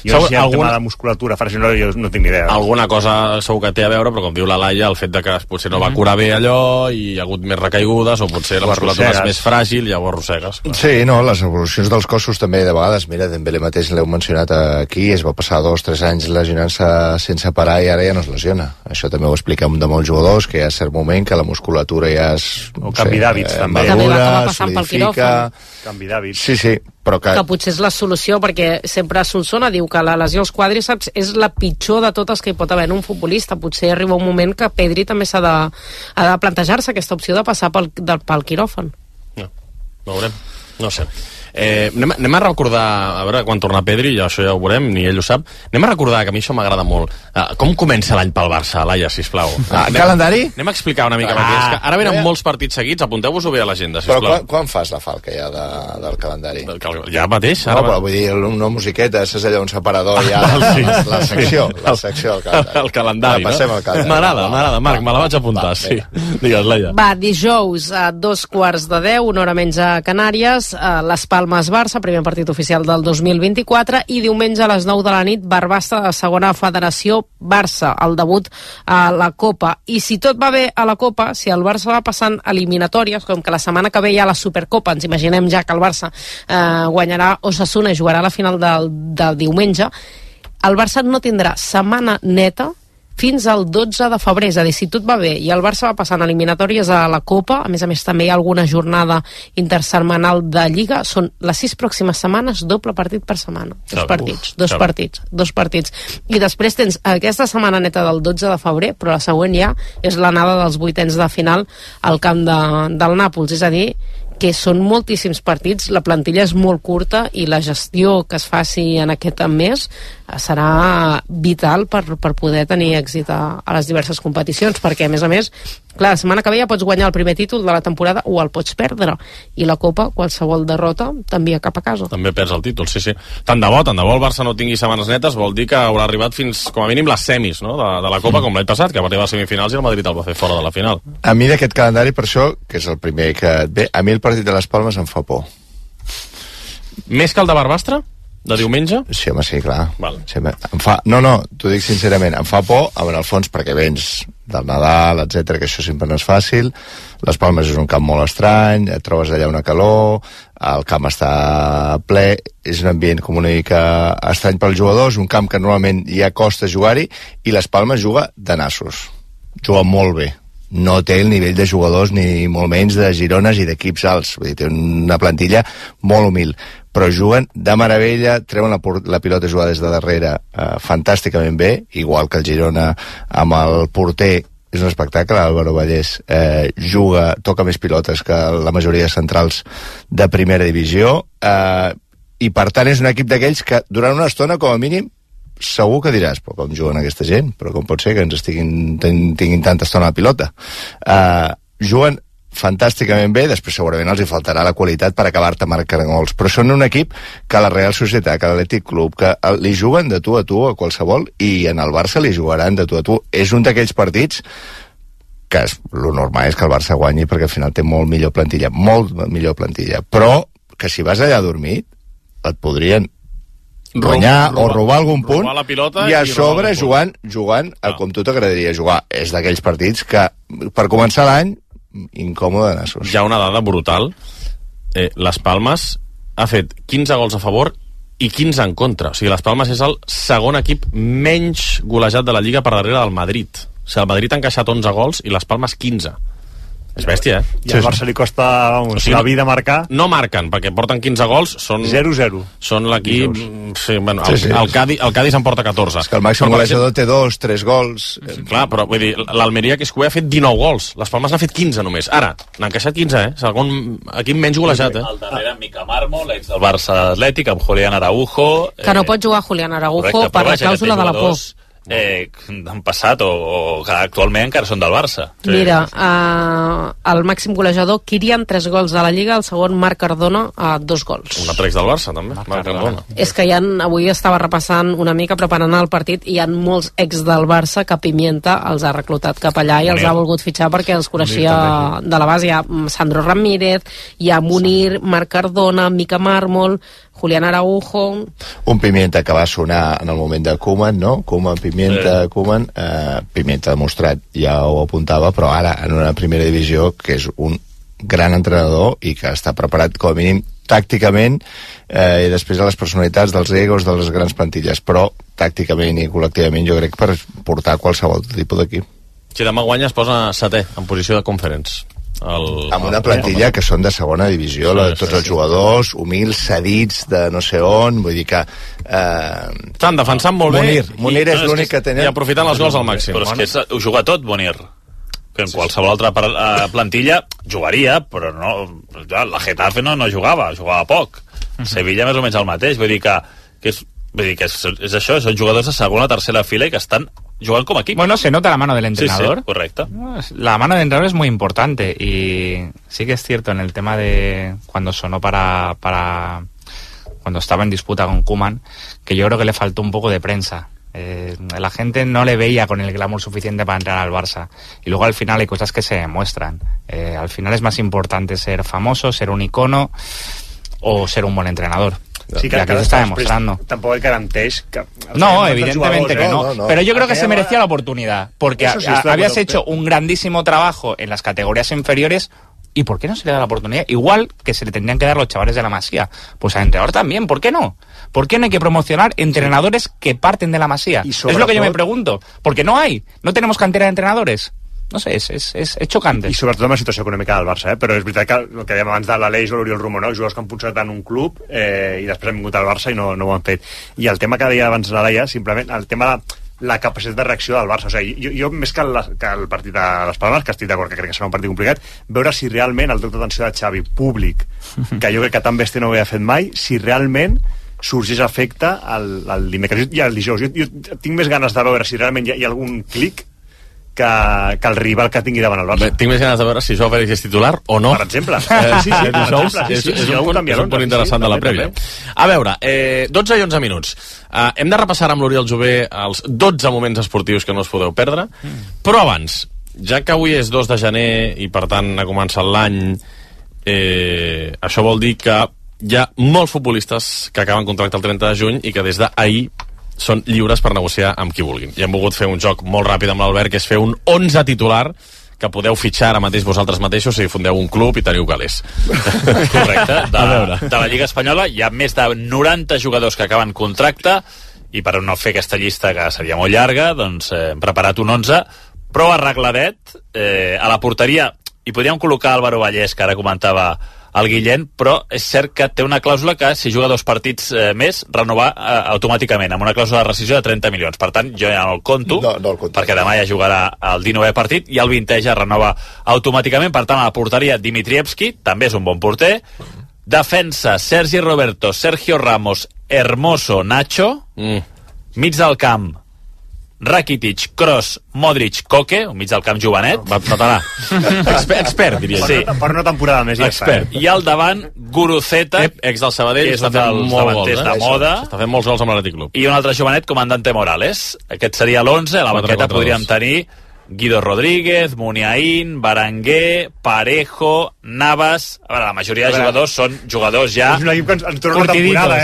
S4: Jo no sé si el tema de musculatura fràgil, jo no tinc ni idea.
S2: Alguna cosa segur que té a veure, però com diu la Laia, el fet de que potser no va curar bé allò i hi ha hagut més recaigudes, o potser la musculatura és més fràgil i ja ho arrossegues.
S1: Sí, no, les evolucions dels cossos també de vegades, mira, Dembélé mateix l'heu mencionat aquí, es va passar 2-3 anys lesionant-se sense parar i ara ja no es lesiona. Això també ho expliquem de molts jugadors, que hi ha cert moment que la musculatura ja es...
S4: O canvi d'hàbits, també.
S15: També l'acaba passant pel quiròfan.
S4: Canvi d'hàbits.
S1: Sí, però que
S15: potser és la solució, perquè sempre Solsona diu que la lesió als quàdriceps és la pitjor de totes que hi pot haver en un futbolista. Potser arriba un moment que Pedri també s'ha de plantejar-se aquesta opció de passar pel quiròfan.
S2: No, veurem, no sé. Anem a recordar, a veure, quan torna Pedri, això ja ho veurem, ni ell ho sap, anem a recordar, que a mi això m'agrada molt, com comença l'any pel Barça, Laia, sisplau.
S1: Calendari?
S2: Anem a explicar una mica, perquè és que ara venen molts partits seguits, apunteu-vos-ho bé a l'agenda, sisplau.
S1: Però quan fas la falca ja del calendari?
S2: Ja mateix?
S1: No, però vull dir, una musiqueta, és allò un separador, ja, la secció del calendari.
S2: El calendari, no? M'agrada, Marc, me la vaig apuntar, sí. Digues, Laia.
S15: Va, dijous a 2:15, una hora menys a Canàries, les Palmes Barça, primer partit oficial del 2024, i diumenge a les 9 de la nit Barbasta de segona federació Barça, el debut a la Copa. I si tot va bé a la Copa, si el Barça va passant eliminatòries, com que la setmana que ve hi ha la Supercopa, ens imaginem ja que el Barça guanyarà Osasuna i jugarà a la final del diumenge, el Barça no tindrà setmana neta fins al 12 de febrer, és a dir, si tot va bé i el Barça va passant eliminatòries a la Copa, a més també hi ha alguna jornada intersetmanal de Lliga, són les 6 pròximes setmanes doble partit per setmana, dos partits, i després tens aquesta setmana neta del 12 de febrer, però la següent ja és l'anada dels vuitens de final al camp del Nàpols, és a dir, que són moltíssims partits, la plantilla és molt curta i la gestió que es faci en aquest mes serà vital per poder tenir èxit a les diverses competicions, perquè a més, clar, la setmana que ve ja pots guanyar el primer títol de la temporada o el pots perdre, i la Copa, qualsevol derrota t'envia cap a casa.
S2: També perds el títol, sí. Tant de bo el Barça no tingui setmanes netes, vol dir que haurà arribat fins, com a mínim, les semis, no?, de la Copa, com l'any passat, que va arribar a semifinals i el Madrid el va fer fora de la final.
S1: A mi d'aquest calendari, per això, que és el primer que et ve, a mi el partit de les Palmes em fa por.
S2: Més que el de Barbastre? De diumenge?
S1: Sí, home, sí, clar.
S2: Val.
S1: Sí, t'ho dic sincerament, em fa por, en el fons, perquè vens del Nadal, etc, que això sempre no és fàcil. Les Palmes és un camp molt estrany, et trobes allà una calor, el camp està ple, és un ambient com una mica estrany pels jugadors, un camp que normalment ja costa jugar-hi, i les Palmes juga de nassos. Juga molt bé. No té el nivell de jugadors ni molt menys de Girones i d'equips alts, vull dir, té una plantilla molt humil, però juguen de meravella, treuen la pilota jugada des de darrere fantàsticament bé, igual que el Girona amb el porter, és un espectacle. Álvaro Vallès toca més pilotes que la majoria de centrals de primera divisió, i per tant és un equip d'aquells que durant una estona, com a mínim, segur que diràs, però com juguen aquesta gent, però com pot ser que ens tinguin tanta estona a la pilota. Juguen fantàsticament bé, després segurament els hi faltarà la qualitat per acabar-te marcant gols, però són un equip que la Real Societat, que l'Atlètic Club, que li juguen de tu a qualsevol, i en el Barça li jugaran de tu a tu. És un d'aquells partits que el normal és que el Barça guanyi, perquè al final té molt millor plantilla, però que si vas allà dormit et podrien guanyar o robar algun punt, i a sobre jugant com tu t'agradaria jugar. És d'aquells partits que per començar l'any incòmode de nassos.
S2: Hi ha una dada brutal. Les Palmes ha fet 15 gols a favor i 15 en contra. O sigui, les Palmes és el segon equip menys golejat de la Lliga per darrere del Madrid. O sigui, el Madrid ha encaixat 11 gols i les Palmes 15. És bèstia,
S4: I al Barça li costa la vida marcar.
S2: No marquen, perquè porten 15 gols, són
S4: 0-0.
S2: Són l'equip... El Cádiz en porta 14.
S1: És que el màxim golejador té 2-3 gols.
S2: Clar, però vull dir, l'Almeria, que és que ha fet 19 gols. Les Palmes n'ha fet 15 només. Ara, n'ha encaixat 15, Segon equip menys golejat,
S9: Al darrere, Mica Marmo, l'ex del Barça Atlètic, amb Julián Araujo.
S15: Que no pot jugar Julián Araujo per la clàusula de la por.
S9: han passat o que actualment encara són del Barça.
S15: Mira, el màxim golejador, Kirian, 3 gols a la Lliga, el segon Marc Cardona, 2 gols.
S2: Un altre ex del Barça, també, Marc Cardona.
S15: És que avui estava repassant una mica, preparant el partit, i hi ha molts ex del Barça que Pimienta els ha reclutat cap allà i els ha volgut fitxar perquè els coneixia de la base. Hi ha Sandro Ramírez, hi ha Munir, Marc Cardona, Mica Mármol, Julián Araujo...
S1: Un Pimienta que va sonar en el moment de Koeman, no? Koeman, Pimienta, Koeman... Pimienta ha demostrat, ja ho apuntava, però ara en una primera divisió que és un gran entrenador i que està preparat com a mínim tàcticament i després de les personalitats, dels egos, de les grans plantilles, però tàcticament i col·lectivament jo crec per portar qualsevol tipus d'equip.
S2: Si demà guanya es posa 7è en posició de conference.
S1: Amb una plantilla que són de segona divisió, la de tots els jugadors, humils, cedits de no sé on, vull dir que...
S2: Estan defensant molt bé.
S1: Munir és l'únic que tenen...
S2: I aprofitant els gols al màxim.
S9: Però és que ho juga tot, Munir. Que en qualsevol altra plantilla jugaria, però no... La Getafe no jugava poc. Sevilla més o menys el mateix. Vull dir que és això, són jugadors de segona o tercera fila i que estan jugando como equipo.
S3: Bueno, se nota la mano del entrenador.
S9: Sí, correcto.
S3: La mano del entrenador es muy importante y sí que es cierto en el tema de cuando sonó para cuando estaba en disputa con Koeman, que yo creo que le faltó un poco de prensa. La gente no le veía con el glamour suficiente para entrar al Barça y luego al final hay cosas que se demuestran. Al final es más importante ser famoso, ser un icono o ser un buen entrenador.
S4: Sí, que
S3: se está demostrando.
S4: Tampoco garanteix que...
S3: No, evidentemente que no. Pero yo creo que se merecía la oportunidad, porque habías hecho un grandísimo trabajo en las categorías inferiores. ¿Y por qué no se le da la oportunidad? Igual que se le tendrían que dar los chavales de la Masía. Pues al entrenador también, ¿por qué no? ¿Por qué no hay que promocionar entrenadores que parten de la Masía? Es lo que yo me pregunto. Porque no tenemos cantera de entrenadores. No sé, és xocante.
S4: I sobretot amb la situació econòmica del Barça, però és veritat que el que dèiem abans de l'Aleix o l'Oriol Romano, jugadors que han punxat en un club i després han vingut al Barça i no ho han fet. I el tema que deia abans la Laia, simplement, el tema de la capacitat de reacció del Barça. O sigui, jo més que el partit de les Palmes, que estic d'acord que crec que serà un partit complicat, veure si realment el toc d'atenció de Xavi públic, que jo crec que tan bèstia no ho havia fet mai, si realment sorgeix efecte el dimecres i el dijous. Jo tinc més ganes de veure si realment hi ha algun clic que el rival que tingui davant el Barça.
S2: Tinc més ganes de veure si Joao Félix és titular o no.
S4: Per exemple.
S2: És un punt interessant de la prèvia. A veure, 12 i 11 minuts. Hem de repassar amb l'Oriol Jové els 12 moments esportius que no us podeu perdre, però abans, ja que avui és 2 de gener i per tant ha començat l'any, això vol dir que hi ha molts futbolistes que acaben contracte el 30 de juny i que des d'ahir són lliures per negociar amb qui vulguin. I hem volgut fer un joc molt ràpid amb l'Albert, que és fer un 11 titular que podeu fitxar ara mateix vosaltres mateixos si fundeu un club i teniu calés.
S9: Correcte. De la Lliga Espanyola hi ha més de 90 jugadors que acaben contracte i per no fer aquesta llista que seria molt llarga, doncs hem preparat un 11 prou arregladet. A la porteria hi podríem col·locar Álvaro Vallès, que ara comentava el Guillén, però és cert que té una clàusula que si juga 2 partits més renovar automàticament, amb una clàusula de rescisió de 30 milions. Per tant, jo ja no el compto, perquè demà ja jugarà el 19è partit i el 20è ja renova automàticament. Per tant, a la porteria Dimitrievski, també és un bon porter. Defensa, Sergi Roberto, Sergio Ramos, Hermoso, Nacho. Mig del camp, Rakitic, Kroos, Modric, Koke, un mig del camp jovenet.
S2: Veterà. Expert, diria jo.
S9: Sí.
S4: Per una temporada més ja
S2: expert.
S9: I al davant, Guruceta,
S2: ex del Sabadell,
S9: que és un dels davanters de moda.
S2: Està fent molts gols amb l'Atlètic Club.
S9: I un altre jovenet, Comandante Morales. Aquest seria l'11. A la banqueta podríem tenir Guido Rodríguez, Muniain, Berenguer, Parejo, Navas. A veure, la majoria de jugadors són jugadors ja...
S4: És un equip que ens torna una temporada,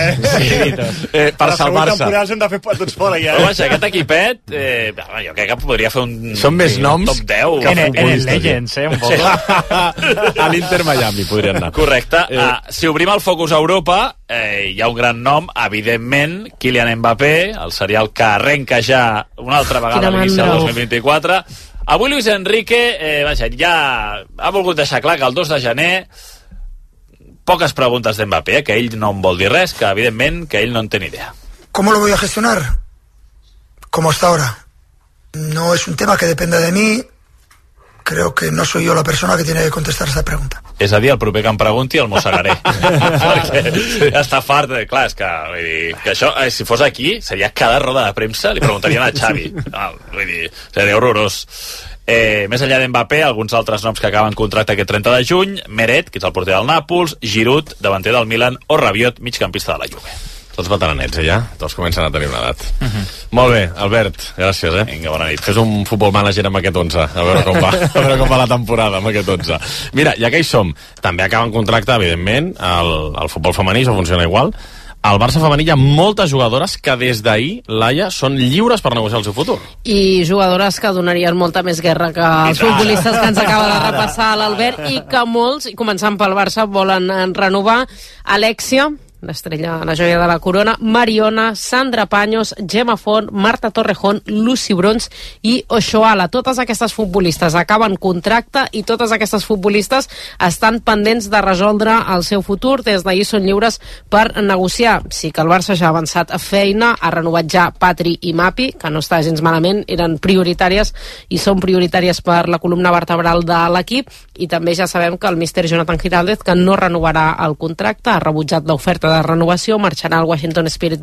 S9: per salvar-se.
S4: La segona temporada s'hem de fer tots fora, ja.
S9: Però vaja, aquest equipet, jo crec que podria fer un...
S2: Són més noms
S9: top 10.
S3: En el Legends, un poco.
S2: A l'Inter Miami podrien anar.
S9: Correcte. Si obrim el focus a Europa, hi ha un gran nom, evidentment, Kylian Mbappé, seria el que arrenca ja una altra vegada a l'inici del 2024. Avui Luis Enrique ja ha volgut deixar clar que el 2 de gener poques preguntes d'Mbappé, que ell no en vol dir res, que evidentment que ell no en té ni idea.
S18: ¿Cómo lo voy a gestionar? Como hasta ahora. No es un tema que dependa de mí, creo que no soy yo la persona que tiene que contestar esta pregunta.
S9: És a dir, el proper que em pregunti el mossegaré. Perquè està fart. Clar, és que, vull dir, que això, si fos aquí, seria cada roda de premsa, li preguntarien a Xavi. Vull dir, seria horrorós. Més enllà d'Mbappé, alguns altres noms que acaben contracte aquest 30 de juny, Meret, que és el porter del Nàpols, Giroud, davanter del Milan, o Rabiot, migcampista de la Juve.
S2: Tots veteranets, ja? Tots comencen a tenir una edat. Molt bé, Albert, gràcies,
S9: Vinga, bona nit.
S2: Fes un futbol manager amb aquest 11, a veure com va, a veure com va la temporada amb aquest 11. Mira, ja que hi som, també acaba en contracte, evidentment, el futbol femení, això funciona igual. Al Barça femení hi ha moltes jugadores que des d'ahir, Laia, són lliures per negociar el seu futur.
S15: I jugadores que donarien molta més guerra que els futbolistes que ens acaba de repassar l'Albert, i que molts, i començant pel Barça, volen renovar. Alexia, l'estrella, la joia de la corona, Mariona, Sandra Paños, Gemma Font, Marta Torrejón, Lucy Brons i Oshoala. Totes aquestes futbolistes acaben contracte i totes aquestes futbolistes estan pendents de resoldre el seu futur. Des d'ahir són lliures per negociar. Sí que el Barça ja ha avançat a feina, ha renovat ja Patri i Mapi, que no està gens malament, eren prioritàries i són prioritàries per la columna vertebral de l'equip, i també ja sabem que el míster Jonathan Giraldez, que no renovarà el contracte, ha rebutjat l'oferta de renovació, marxarà al Washington Spirit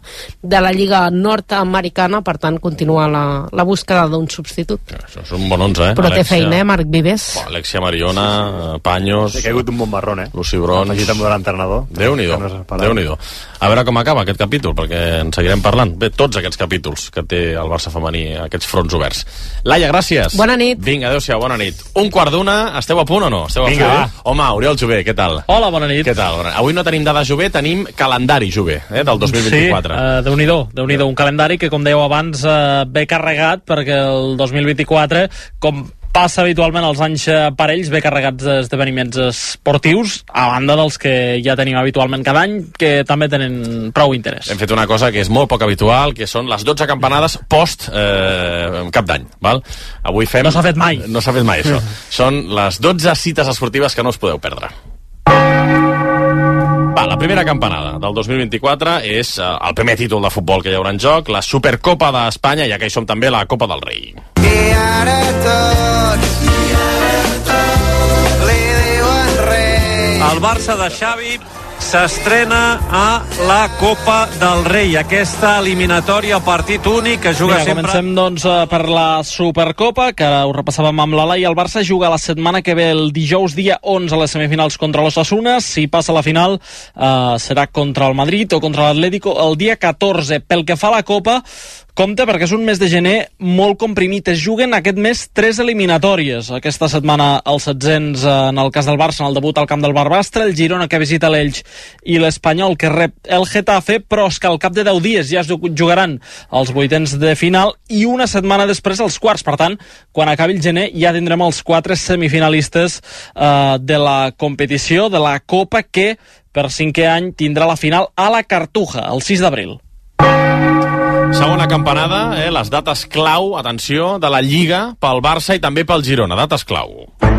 S15: de la Lliga Nord-Americana, per tant continua la búsqueda d'un substitut.
S2: Això és un bon 11,
S15: Però té feina, Marc Vives?
S2: Alexia, Mariona, Paños...
S4: Ha caigut un bon marrón,
S2: Lucy Brons...
S4: Afegit amb l'entrenador.
S2: Déu-n'hi-do. A veure com acaba aquest capítol, perquè en seguirem parlant. Bé, tots aquests capítols que té el Barça femení, aquests fronts oberts. Laia, gràcies.
S15: Bona nit.
S2: Vinga, adéu-siau, bona nit. 1:15, esteu a punt o no?
S9: Vinga, va.
S2: Home, Oriol Jové, què tal?
S19: Hola, bona nit.
S2: Què tal? Avui no tenim dades Jové, tenim calendari Jové, del 2024.
S19: Sí, Déu-n'hi-do, un calendari que, com dèieu abans, ve carregat, perquè el 2024, com passa habitualment als anys parells, ve carregats d'esdeveniments esportius, a banda dels que ja tenim habitualment cada any, que també tenen prou interès.
S2: Hem fet una cosa que és molt poc habitual, que són les 12 campanades post cap d'any, val? Avui fem...
S19: No s'ha fet mai.
S2: No s'ha fet mai, això. Són les 12 cites esportives que no us podeu perdre. Va, la primera campanada del 2024 és el primer títol de futbol que hi haurà en joc, la Supercopa d'Espanya, ja que hi som també la Copa del Rei.
S8: I ara tots li diuen rei.
S20: El Barça de Xavi s'estrena a la Copa del Rei, aquesta eliminatòria, partit únic que juga sempre...
S19: Comencem doncs per la Supercopa, que ho repassàvem amb la Laia. El Barça juga la setmana que ve, el dijous dia 11, a les semifinals contra l'Osasuna. Si passa a la final serà contra el Madrid o contra l'Atlético el dia 14. Pel que fa a la Copa, compte, perquè és un mes de gener molt comprimit. Es juguen aquest mes 3 eliminatòries. Aquesta setmana els setzents, en el cas del Barça, en el debut al camp del Barbastre, el Girona, que visita l'Elx, i l'Espanyol, que rep el Getafe, però és que al cap de 10 dies ja es jugaran els vuitens de final i una setmana després els quarts. Per tant, quan acabi el gener ja tindrem els 4 semifinalistes de la competició, de la Copa, que per 5è any tindrà la final a la Cartuja, el 6 d'abril.
S2: Segona campanada, les dates clau, atenció, de la Lliga pel Barça i també pel Girona, dates clau.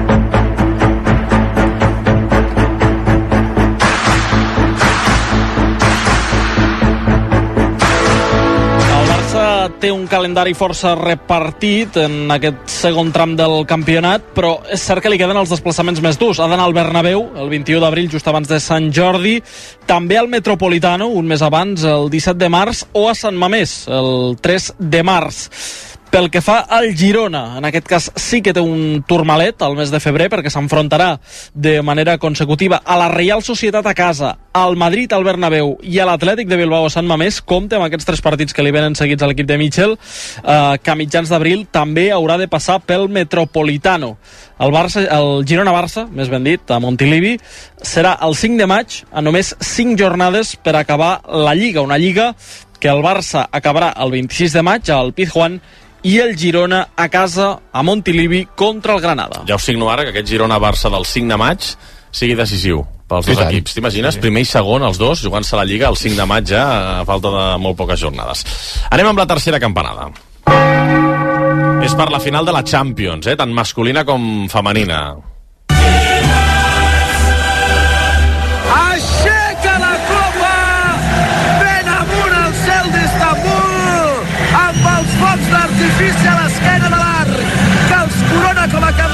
S19: Té un calendari força repartit en aquest segon tram del campionat, però és cert que li queden els desplaçaments més durs. Ha d'anar al Bernabéu el 21 d'abril, just abans de Sant Jordi, també al Metropolitano, un mes abans, el 17 de març, o a Sant Mamés, el 3 de març. Pel que fa al Girona, en aquest cas sí que té un turmalet al mes de febrer, perquè s'enfrontarà de manera consecutiva a la Reial Societat a casa, al Madrid al Bernabéu i a l'Atlètic de Bilbao a Sant Mamés. Compte amb aquests 3 partits que li venen seguits a l'equip de Michel, que a mitjans d'abril també haurà de passar pel Metropolitano. El Girona-Barça, més ben dit, a Montilivi, serà el 5 de maig, a només 5 jornades per acabar la Lliga, una Lliga que el Barça acabarà el 26 de maig al Pizjuán i el Girona a casa a Montilivi contra el Granada.
S2: Ja us signo ara que aquest Girona-Barça del 5 de maig sigui decisiu pels dos equips. T'imagines? Primer i segon, els dos, jugant-se la Lliga el 5 de maig ja, a falta de molt poques jornades. Anem amb la tercera campanada. És per la final de la Champions, tant masculina com femenina.
S8: Aixeca la copa! Ben amunt al cel d'Istanbul! Amb els focs d'artifici a l'esquena de l'arc, que els corona com a campions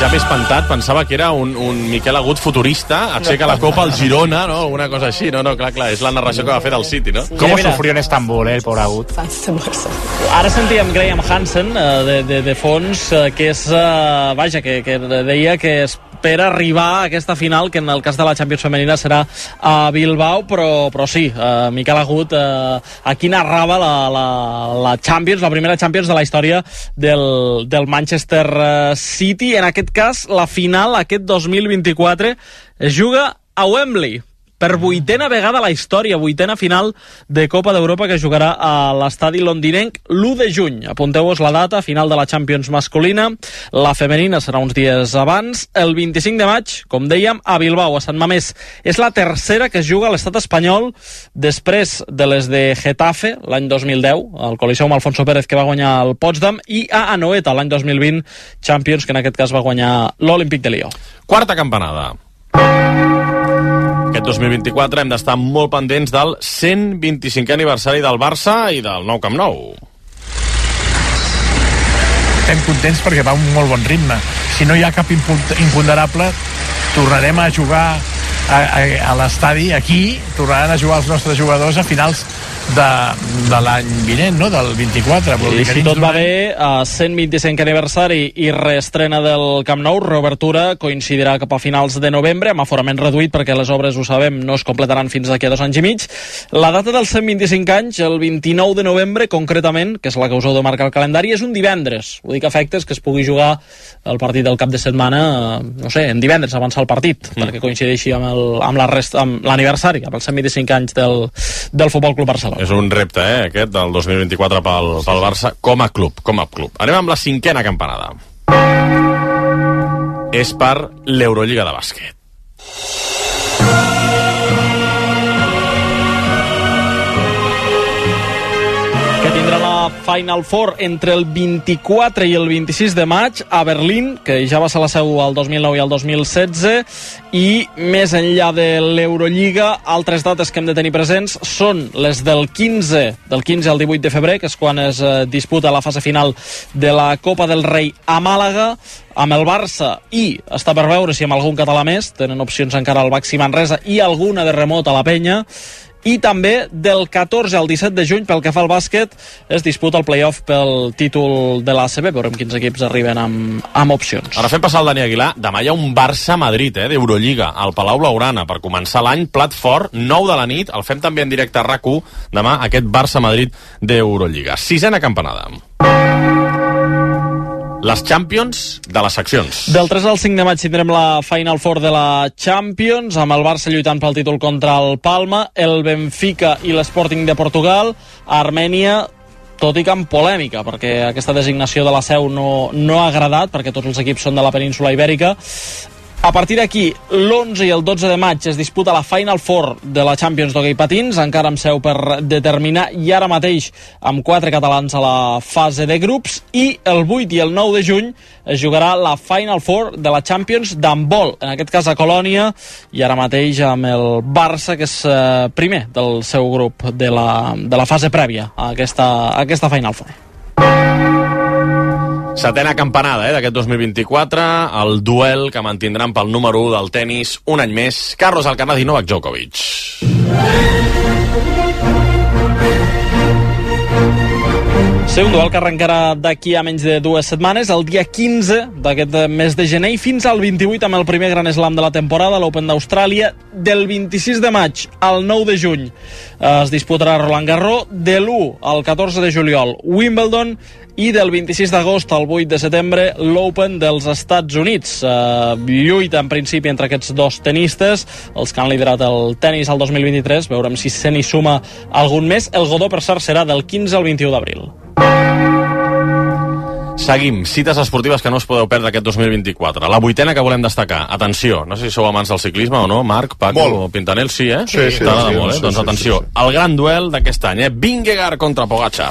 S2: Xavi espantat pensava que era un Miquel Agut futurista, aixeca la copa al Girona, no? Alguna cosa així, no, clar, és la narració que va fer del City, no?
S3: Com sufrió en Estambul, el pobre Agut.
S19: Ara sentíem Graham Hansen de fons, que és, vaja, que deia que espera arribar a aquesta final, que en el cas de la Champions femenina serà a Bilbao, però sí, Miquel Agut aquí narrava la Champions, la primera Champions de la història del Manchester City. En aquest cas, la final, aquest 2024, es juga a Wembley, per 8a vegada a la història, 8a final de Copa d'Europa que jugarà a l'estadi londinenc l'1 de juny. Apunteu-vos la data, final de la Champions masculina. La femenina serà uns dies abans. El 25 de maig, com dèiem, a Bilbao, a Sant Mamés. És la tercera que es juga a l'estat espanyol després de les de Getafe l'any 2010, el Coliseum Alfonso Pérez, que va guanyar el Potsdam, i a Anoeta l'any 2020, Champions, que en aquest cas va guanyar l'Olímpic de Lió.
S2: Quarta campanada. Aquest 2024 hem d'estar molt pendents del 125è aniversari del Barça i del nou Camp Nou.
S17: Estem contents perquè va a un molt bon ritme. Si no hi ha cap imponderable, tornarem a jugar a l'estadi aquí, tornaran a jugar els nostres jugadors a finals de l'any vinent, no? Del 24.
S19: I si tot va bé, 125è aniversari i reestrena del Camp Nou, reobertura coincidirà cap a finals de novembre, amb aforament reduït perquè les obres, ho sabem, no es completaran fins d'aquí a 2 anys i mig. La data dels 125 anys, el 29 de novembre, concretament, que és la que us heu de marcar al calendari, és un divendres. Ho dic a efectes que es pugui jugar el partit del cap de setmana, no sé, en divendres, avançar el partit, perquè coincideixi amb l'aniversari, amb els 125 anys del Futbol Club Barcelona.
S2: És un repte, aquest, del 2024 pel Barça, com a club. Anem amb la 5a campanada. És per l'Eurolliga de bàsquet.
S19: Que tindrà la Final Four entre el 24 i el 26 de maig a Berlín, que ja va ser la seu el 2009 i el 2016, i més enllà de l'Eurolliga, altres dates que hem de tenir presents són les del 15 al 18 de febrer, que és quan es disputa la fase final de la Copa del Rei a Màlaga, amb el Barça, i està per veure si amb algun català més, tenen opcions encara al Baxi Manresa i alguna de remot a la Penya. I també del 14 al 17 de juny, pel que fa al bàsquet, es disputa el play-off pel títol de l'ACB. Veurem quins equips arriben amb opcions.
S2: Ara fem passar el Dani Aguilar. Demà hi ha un Barça-Madrid, d'Eurolliga, al Palau Blaugrana, per començar l'any, plat fort, 9 de la nit. El fem també en directe a RAC1, demà, aquest Barça-Madrid d'Eurolliga. 6a campanada. Les Champions de les seccions.
S19: Del 3 al 5 de maig tindrem la Final Four de la Champions, amb el Barça lluitant pel títol contra el Palma, el Benfica i l'Sporting de Portugal, a Armènia, tot i que amb polèmica, perquè aquesta designació de la seu no ha agradat, perquè tots els equips són de la península Ibèrica. A partir d'aquí, l'11 i el 12 de maig es disputa la Final Four de la Champions d'hoquei patins, encara amb seu per determinar, i ara mateix amb 4 catalans a la fase de grups, i el 8 i el 9 de juny es jugarà la Final Four de la Champions d'handbol, en aquest cas a Colònia, i ara mateix amb el Barça, que és primer del seu grup de la fase prèvia a aquesta Final Four.
S2: 7a campanada d'aquest 2024, el duel que mantindran pel número 1 del tennis un any més, Carlos Alcaraz i Novak Djokovic.
S19: Sí, un duel que arrencarà d'aquí a menys de 2 setmanes, el dia 15 d'aquest mes de gener, i fins al 28 amb el primer Gran Slam de la temporada, l'Open d'Austràlia. Del 26 de maig al 9 de juny es disputarà Roland Garros, de l'1 al 14 de juliol Wimbledon, i del 26 d'agost al 8 de setembre l'Open dels Estats Units. Lluita en principi entre aquests dos tenistes, els que han liderat el tennis al 2023. Veurem si se n'hi suma algun més. El Godó, per cert, serà del 15 al 21 d'abril.
S2: Seguim, cites esportives que no us podeu perdre aquest 2024. La 8a que volem destacar. Atenció, no sé si sou amants del ciclisme o no, Marc, Paco o Pintanel, sí, eh?
S1: Sí.
S2: T'agrada molt, eh? Doncs atenció, el gran duel d'aquest any, Vingegaard contra Pogačar.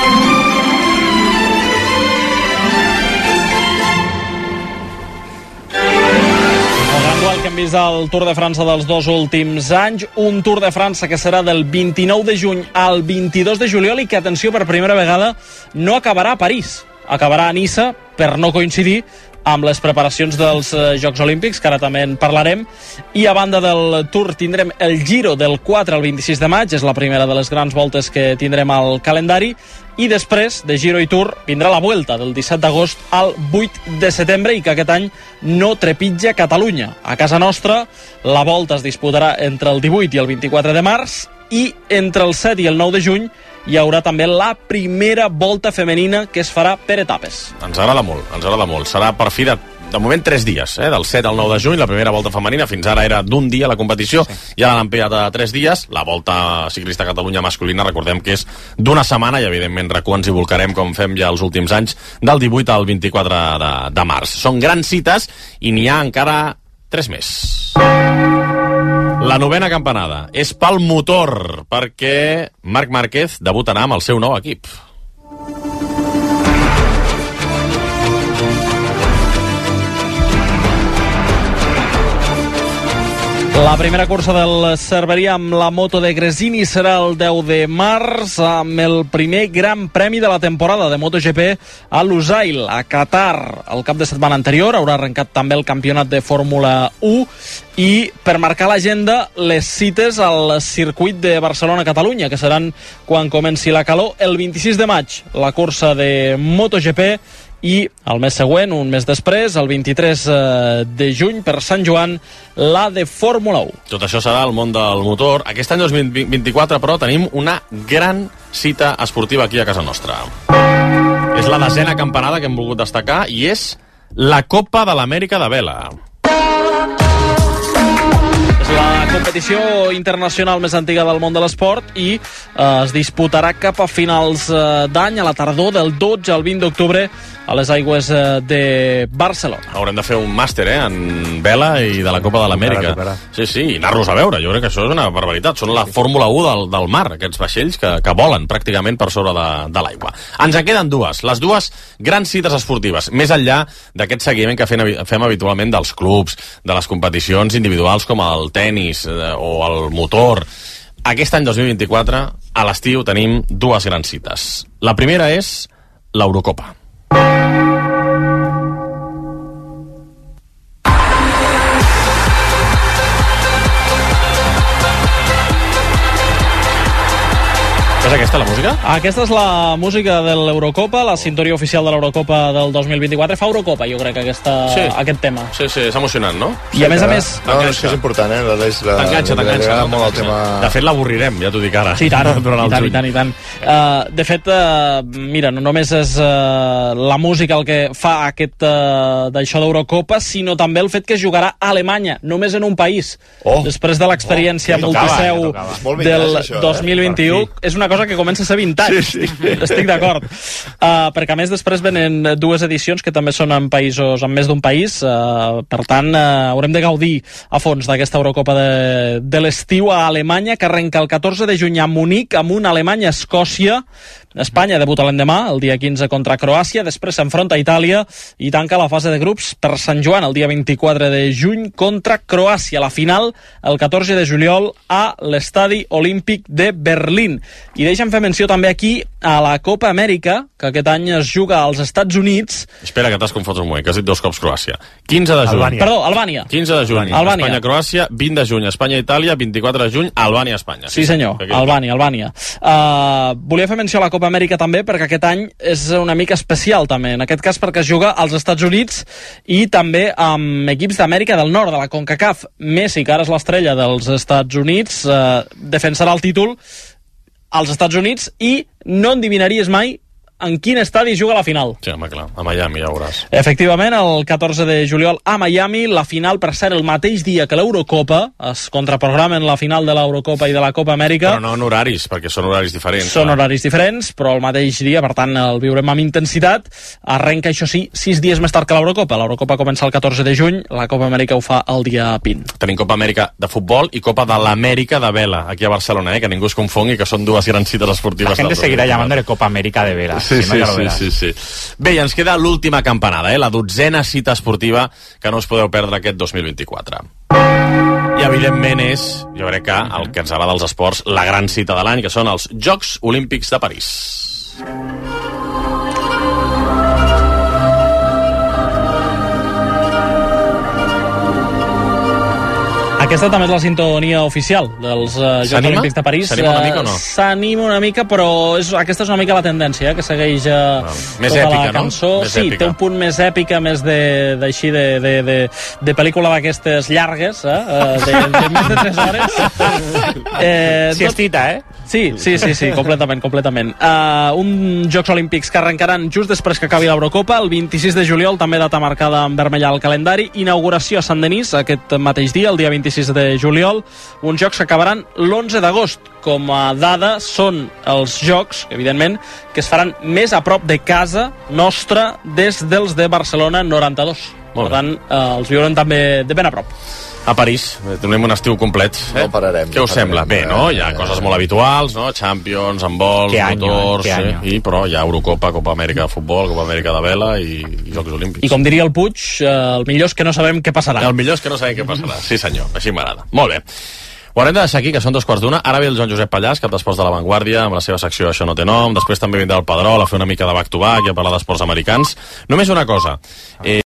S19: Que hem vist al Tour de França dels 2 últims anys, un Tour de França que serà del 29 de juny al 22 de juliol i que, atenció, per primera vegada no acabarà a París, acabarà a Niça, per no coincidir, amb les preparacions dels Jocs Olímpics, que ara també en parlarem, i a banda del Tour tindrem el Giro del 4 al 26 de maig, és la primera de les grans voltes que tindrem al calendari, i després de Giro i Tour vindrà la Vuelta del 17 d'agost al 8 de setembre i que aquest any no trepitja Catalunya. A casa nostra la Volta es disputarà entre el 18 i el 24 de març i entre el 7 i el 9 de juny hi haurà també la primera Volta femenina que es farà per etapes.
S2: Ens agrada molt. Serà per fi de moment 3 dies, del 7 al 9 de juny, la primera volta femenina. Fins ara era d'un dia la competició, ja l'han ampliat a 3 dies. La Volta Ciclista Catalunya masculina, recordem que és d'1 setmana, i evidentment RAC1 ens hi volcarem, com fem ja els últims anys, del 18 al 24 de març. Són grans cites i n'hi ha encara 3 més. La 9ª campanada és pel motor, perquè Marc Márquez debutarà amb el seu nou equip.
S19: La primera cursa del Cerverí amb la moto de Gresini serà el 10 de març, amb el primer gran premi de la temporada de MotoGP a Lusail, a Qatar. El cap de setmana anterior haurà arrencat també el campionat de Fórmula 1 i, per marcar l'agenda, les cites al circuit de Barcelona-Catalunya, que seran quan comenci la calor, el 26 de maig, la cursa de MotoGP, i el mes següent, un mes després, el 23 de juny, per Sant Joan, la de Fórmula 1.
S2: Tot això serà el món del motor. Aquest any 2024, però, tenim una gran cita esportiva aquí a casa nostra. És la 10ª campanada que hem volgut destacar i és la Copa de l'Amèrica de Vela.
S19: És la competició internacional més antiga del món de l'esport i es disputarà cap a finals d'any, a la tardor, del 12 al 20 d'octubre, a les aigües de Barcelona.
S2: Haurem de fer un màster en vela i de la Copa de l'Amèrica. Sí, i anar-los a veure. Jo crec que això és una barbaritat. Són la Fórmula 1 del mar, aquests vaixells que volen pràcticament per sobre de l'aigua. Ens en queden dues, les dues grans cites esportives, més enllà d'aquest seguiment que fem habitualment dels clubs, de les competicions individuals com el tennis o el motor. Aquest any 2024, a l'estiu, tenim dues grans cites. La primera és l'Eurocopa. És aquesta la música?
S19: Aquesta és la música de l'Eurocopa, la sintonia oficial de l'Eurocopa del 2024. Fa Eurocopa, jo crec, aquest tema.
S2: Sí, és emocionant, no?
S19: I a més a més...
S1: No, és que és important,
S2: T'enganxa.
S1: Molt el tema...
S2: De fet, l'avorrirem, ja t'ho dic ara.
S19: Sí, i tant. De fet, mira, no només és la música el que fa d'això d'Eurocopa, sinó també el fet que es jugarà a Alemanya, només en un país. Després de l'experiència multiseu del 2021, és una cosa que comença a ser vintage.
S1: Sí.
S19: Estic d'acord. Perquè a més després venen dues edicions que també són en països, en més d'un país. Per tant, haurem de gaudir a fons d'aquesta Eurocopa de l'estiu a Alemanya, que arrenca el 14 de juny a Munic amb una Alemanya-Escòcia. Espanya debuta l'endemà, el dia 15 contra Croàcia, després s'enfronta a Itàlia i tanca la fase de grups per Sant Joan el dia 24 de juny contra Croàcia. La final el 14 de juliol a l'Estadi Olímpic de Berlín. I deixa'm fer menció també aquí a la Copa Amèrica, que aquest any es juga als Estats Units.
S2: Espera, que t'has confós un moment, que has dit 2 cops Croàcia. 15 de juny.
S19: Albània.
S2: 15 de juny, Espanya-Croàcia, 20 de juny, Espanya-Itàlia, 24 de juny, Albània-Espanya.
S19: Sí, senyor, Albània. Volia fer menció a la Copa Amèrica també, perquè aquest any és una mica especial també, en aquest cas perquè es juga als Estats Units i també amb equips d'Amèrica del Nord, de la CONCACAF. Messi, que ara és l'estrella dels Estats Units, defensarà el títol als Estats Units i no endevinaries mai en quin estadi juga la final.
S2: Sí, home, clar, a Miami ja veuràs.
S19: Efectivament, el 14 de juliol a Miami, la final, per ser el mateix dia que l'Eurocopa, es contraprogramen la final de l'Eurocopa i de la Copa Amèrica.
S2: Però no en horaris, perquè són horaris diferents.
S19: Són horaris diferents, però el mateix dia, per tant, el viurem amb intensitat. Arrenca, això sí, 6 dies més tard que l'Eurocopa. L'Eurocopa comença el 14 de juny, la Copa Amèrica ho fa el dia 20.
S2: Tenim Copa Amèrica de futbol i Copa de l'Amèrica de vela, aquí a Barcelona, que ningú es confongui, que són dues grans cites esportives.
S3: La gente seguirá llamándole Copa Amèrica de vela.
S2: Sí. Bé, i ens queda l'última campanada, la 12ª cita esportiva que no us podeu perdre aquest 2024. I evidentment és, jo crec que el que ens agrada dels esports, la gran cita de l'any, que són els Jocs Olímpics de París.
S19: Aquesta també és la sintonia oficial dels Jocs Olímpics de París.
S2: S'anima una mica o no?
S19: S'anima una mica, però aquesta és una mica la tendència, que segueix
S2: més
S19: tota
S2: èpica,
S19: la cançó.
S2: No?
S19: Sí, té un punt més èpica, més d'així de pel·lícula d'aquestes llargues, de més de 3 hores.
S3: Siestita,
S19: Sí, completament. Uns Jocs Olímpics que arrencaran just després que acabi l'Eurocopa, el 26 de juliol, també data marcada en vermell al calendari, inauguració a Sant-Denis aquest mateix dia, el dia 26 de juliol, uns Jocs que acabaran l'11 d'agost. Com a dada, són els Jocs, evidentment, que es faran més a prop de casa nostra des dels de Barcelona 92. Per tant, els viurem també de ben a prop.
S2: A París, tenim un estiu complet.
S1: No pararem.
S2: Què us sembla? Bé, no? Hi ha coses molt habituals, no? Champions, handbol, motors, però hi ha Eurocopa, Copa Amèrica de futbol, Copa Amèrica de vela i Jocs Olímpics.
S19: I com diria el Puig, el millor és que no sabem què passarà.
S2: El millor és que no sabem què passarà. Sí, senyor, així m'agrada. Molt bé. Ho haurem de deixar aquí, que són 2:15. Ara ve el Joan Josep Pallàs, cap d'esports de La Vanguardia, amb la seva secció Això no té nom. Després també vindrà el Pedrol a fer una mica de back-to-back i a parlar d'esports americans. Només una cosa.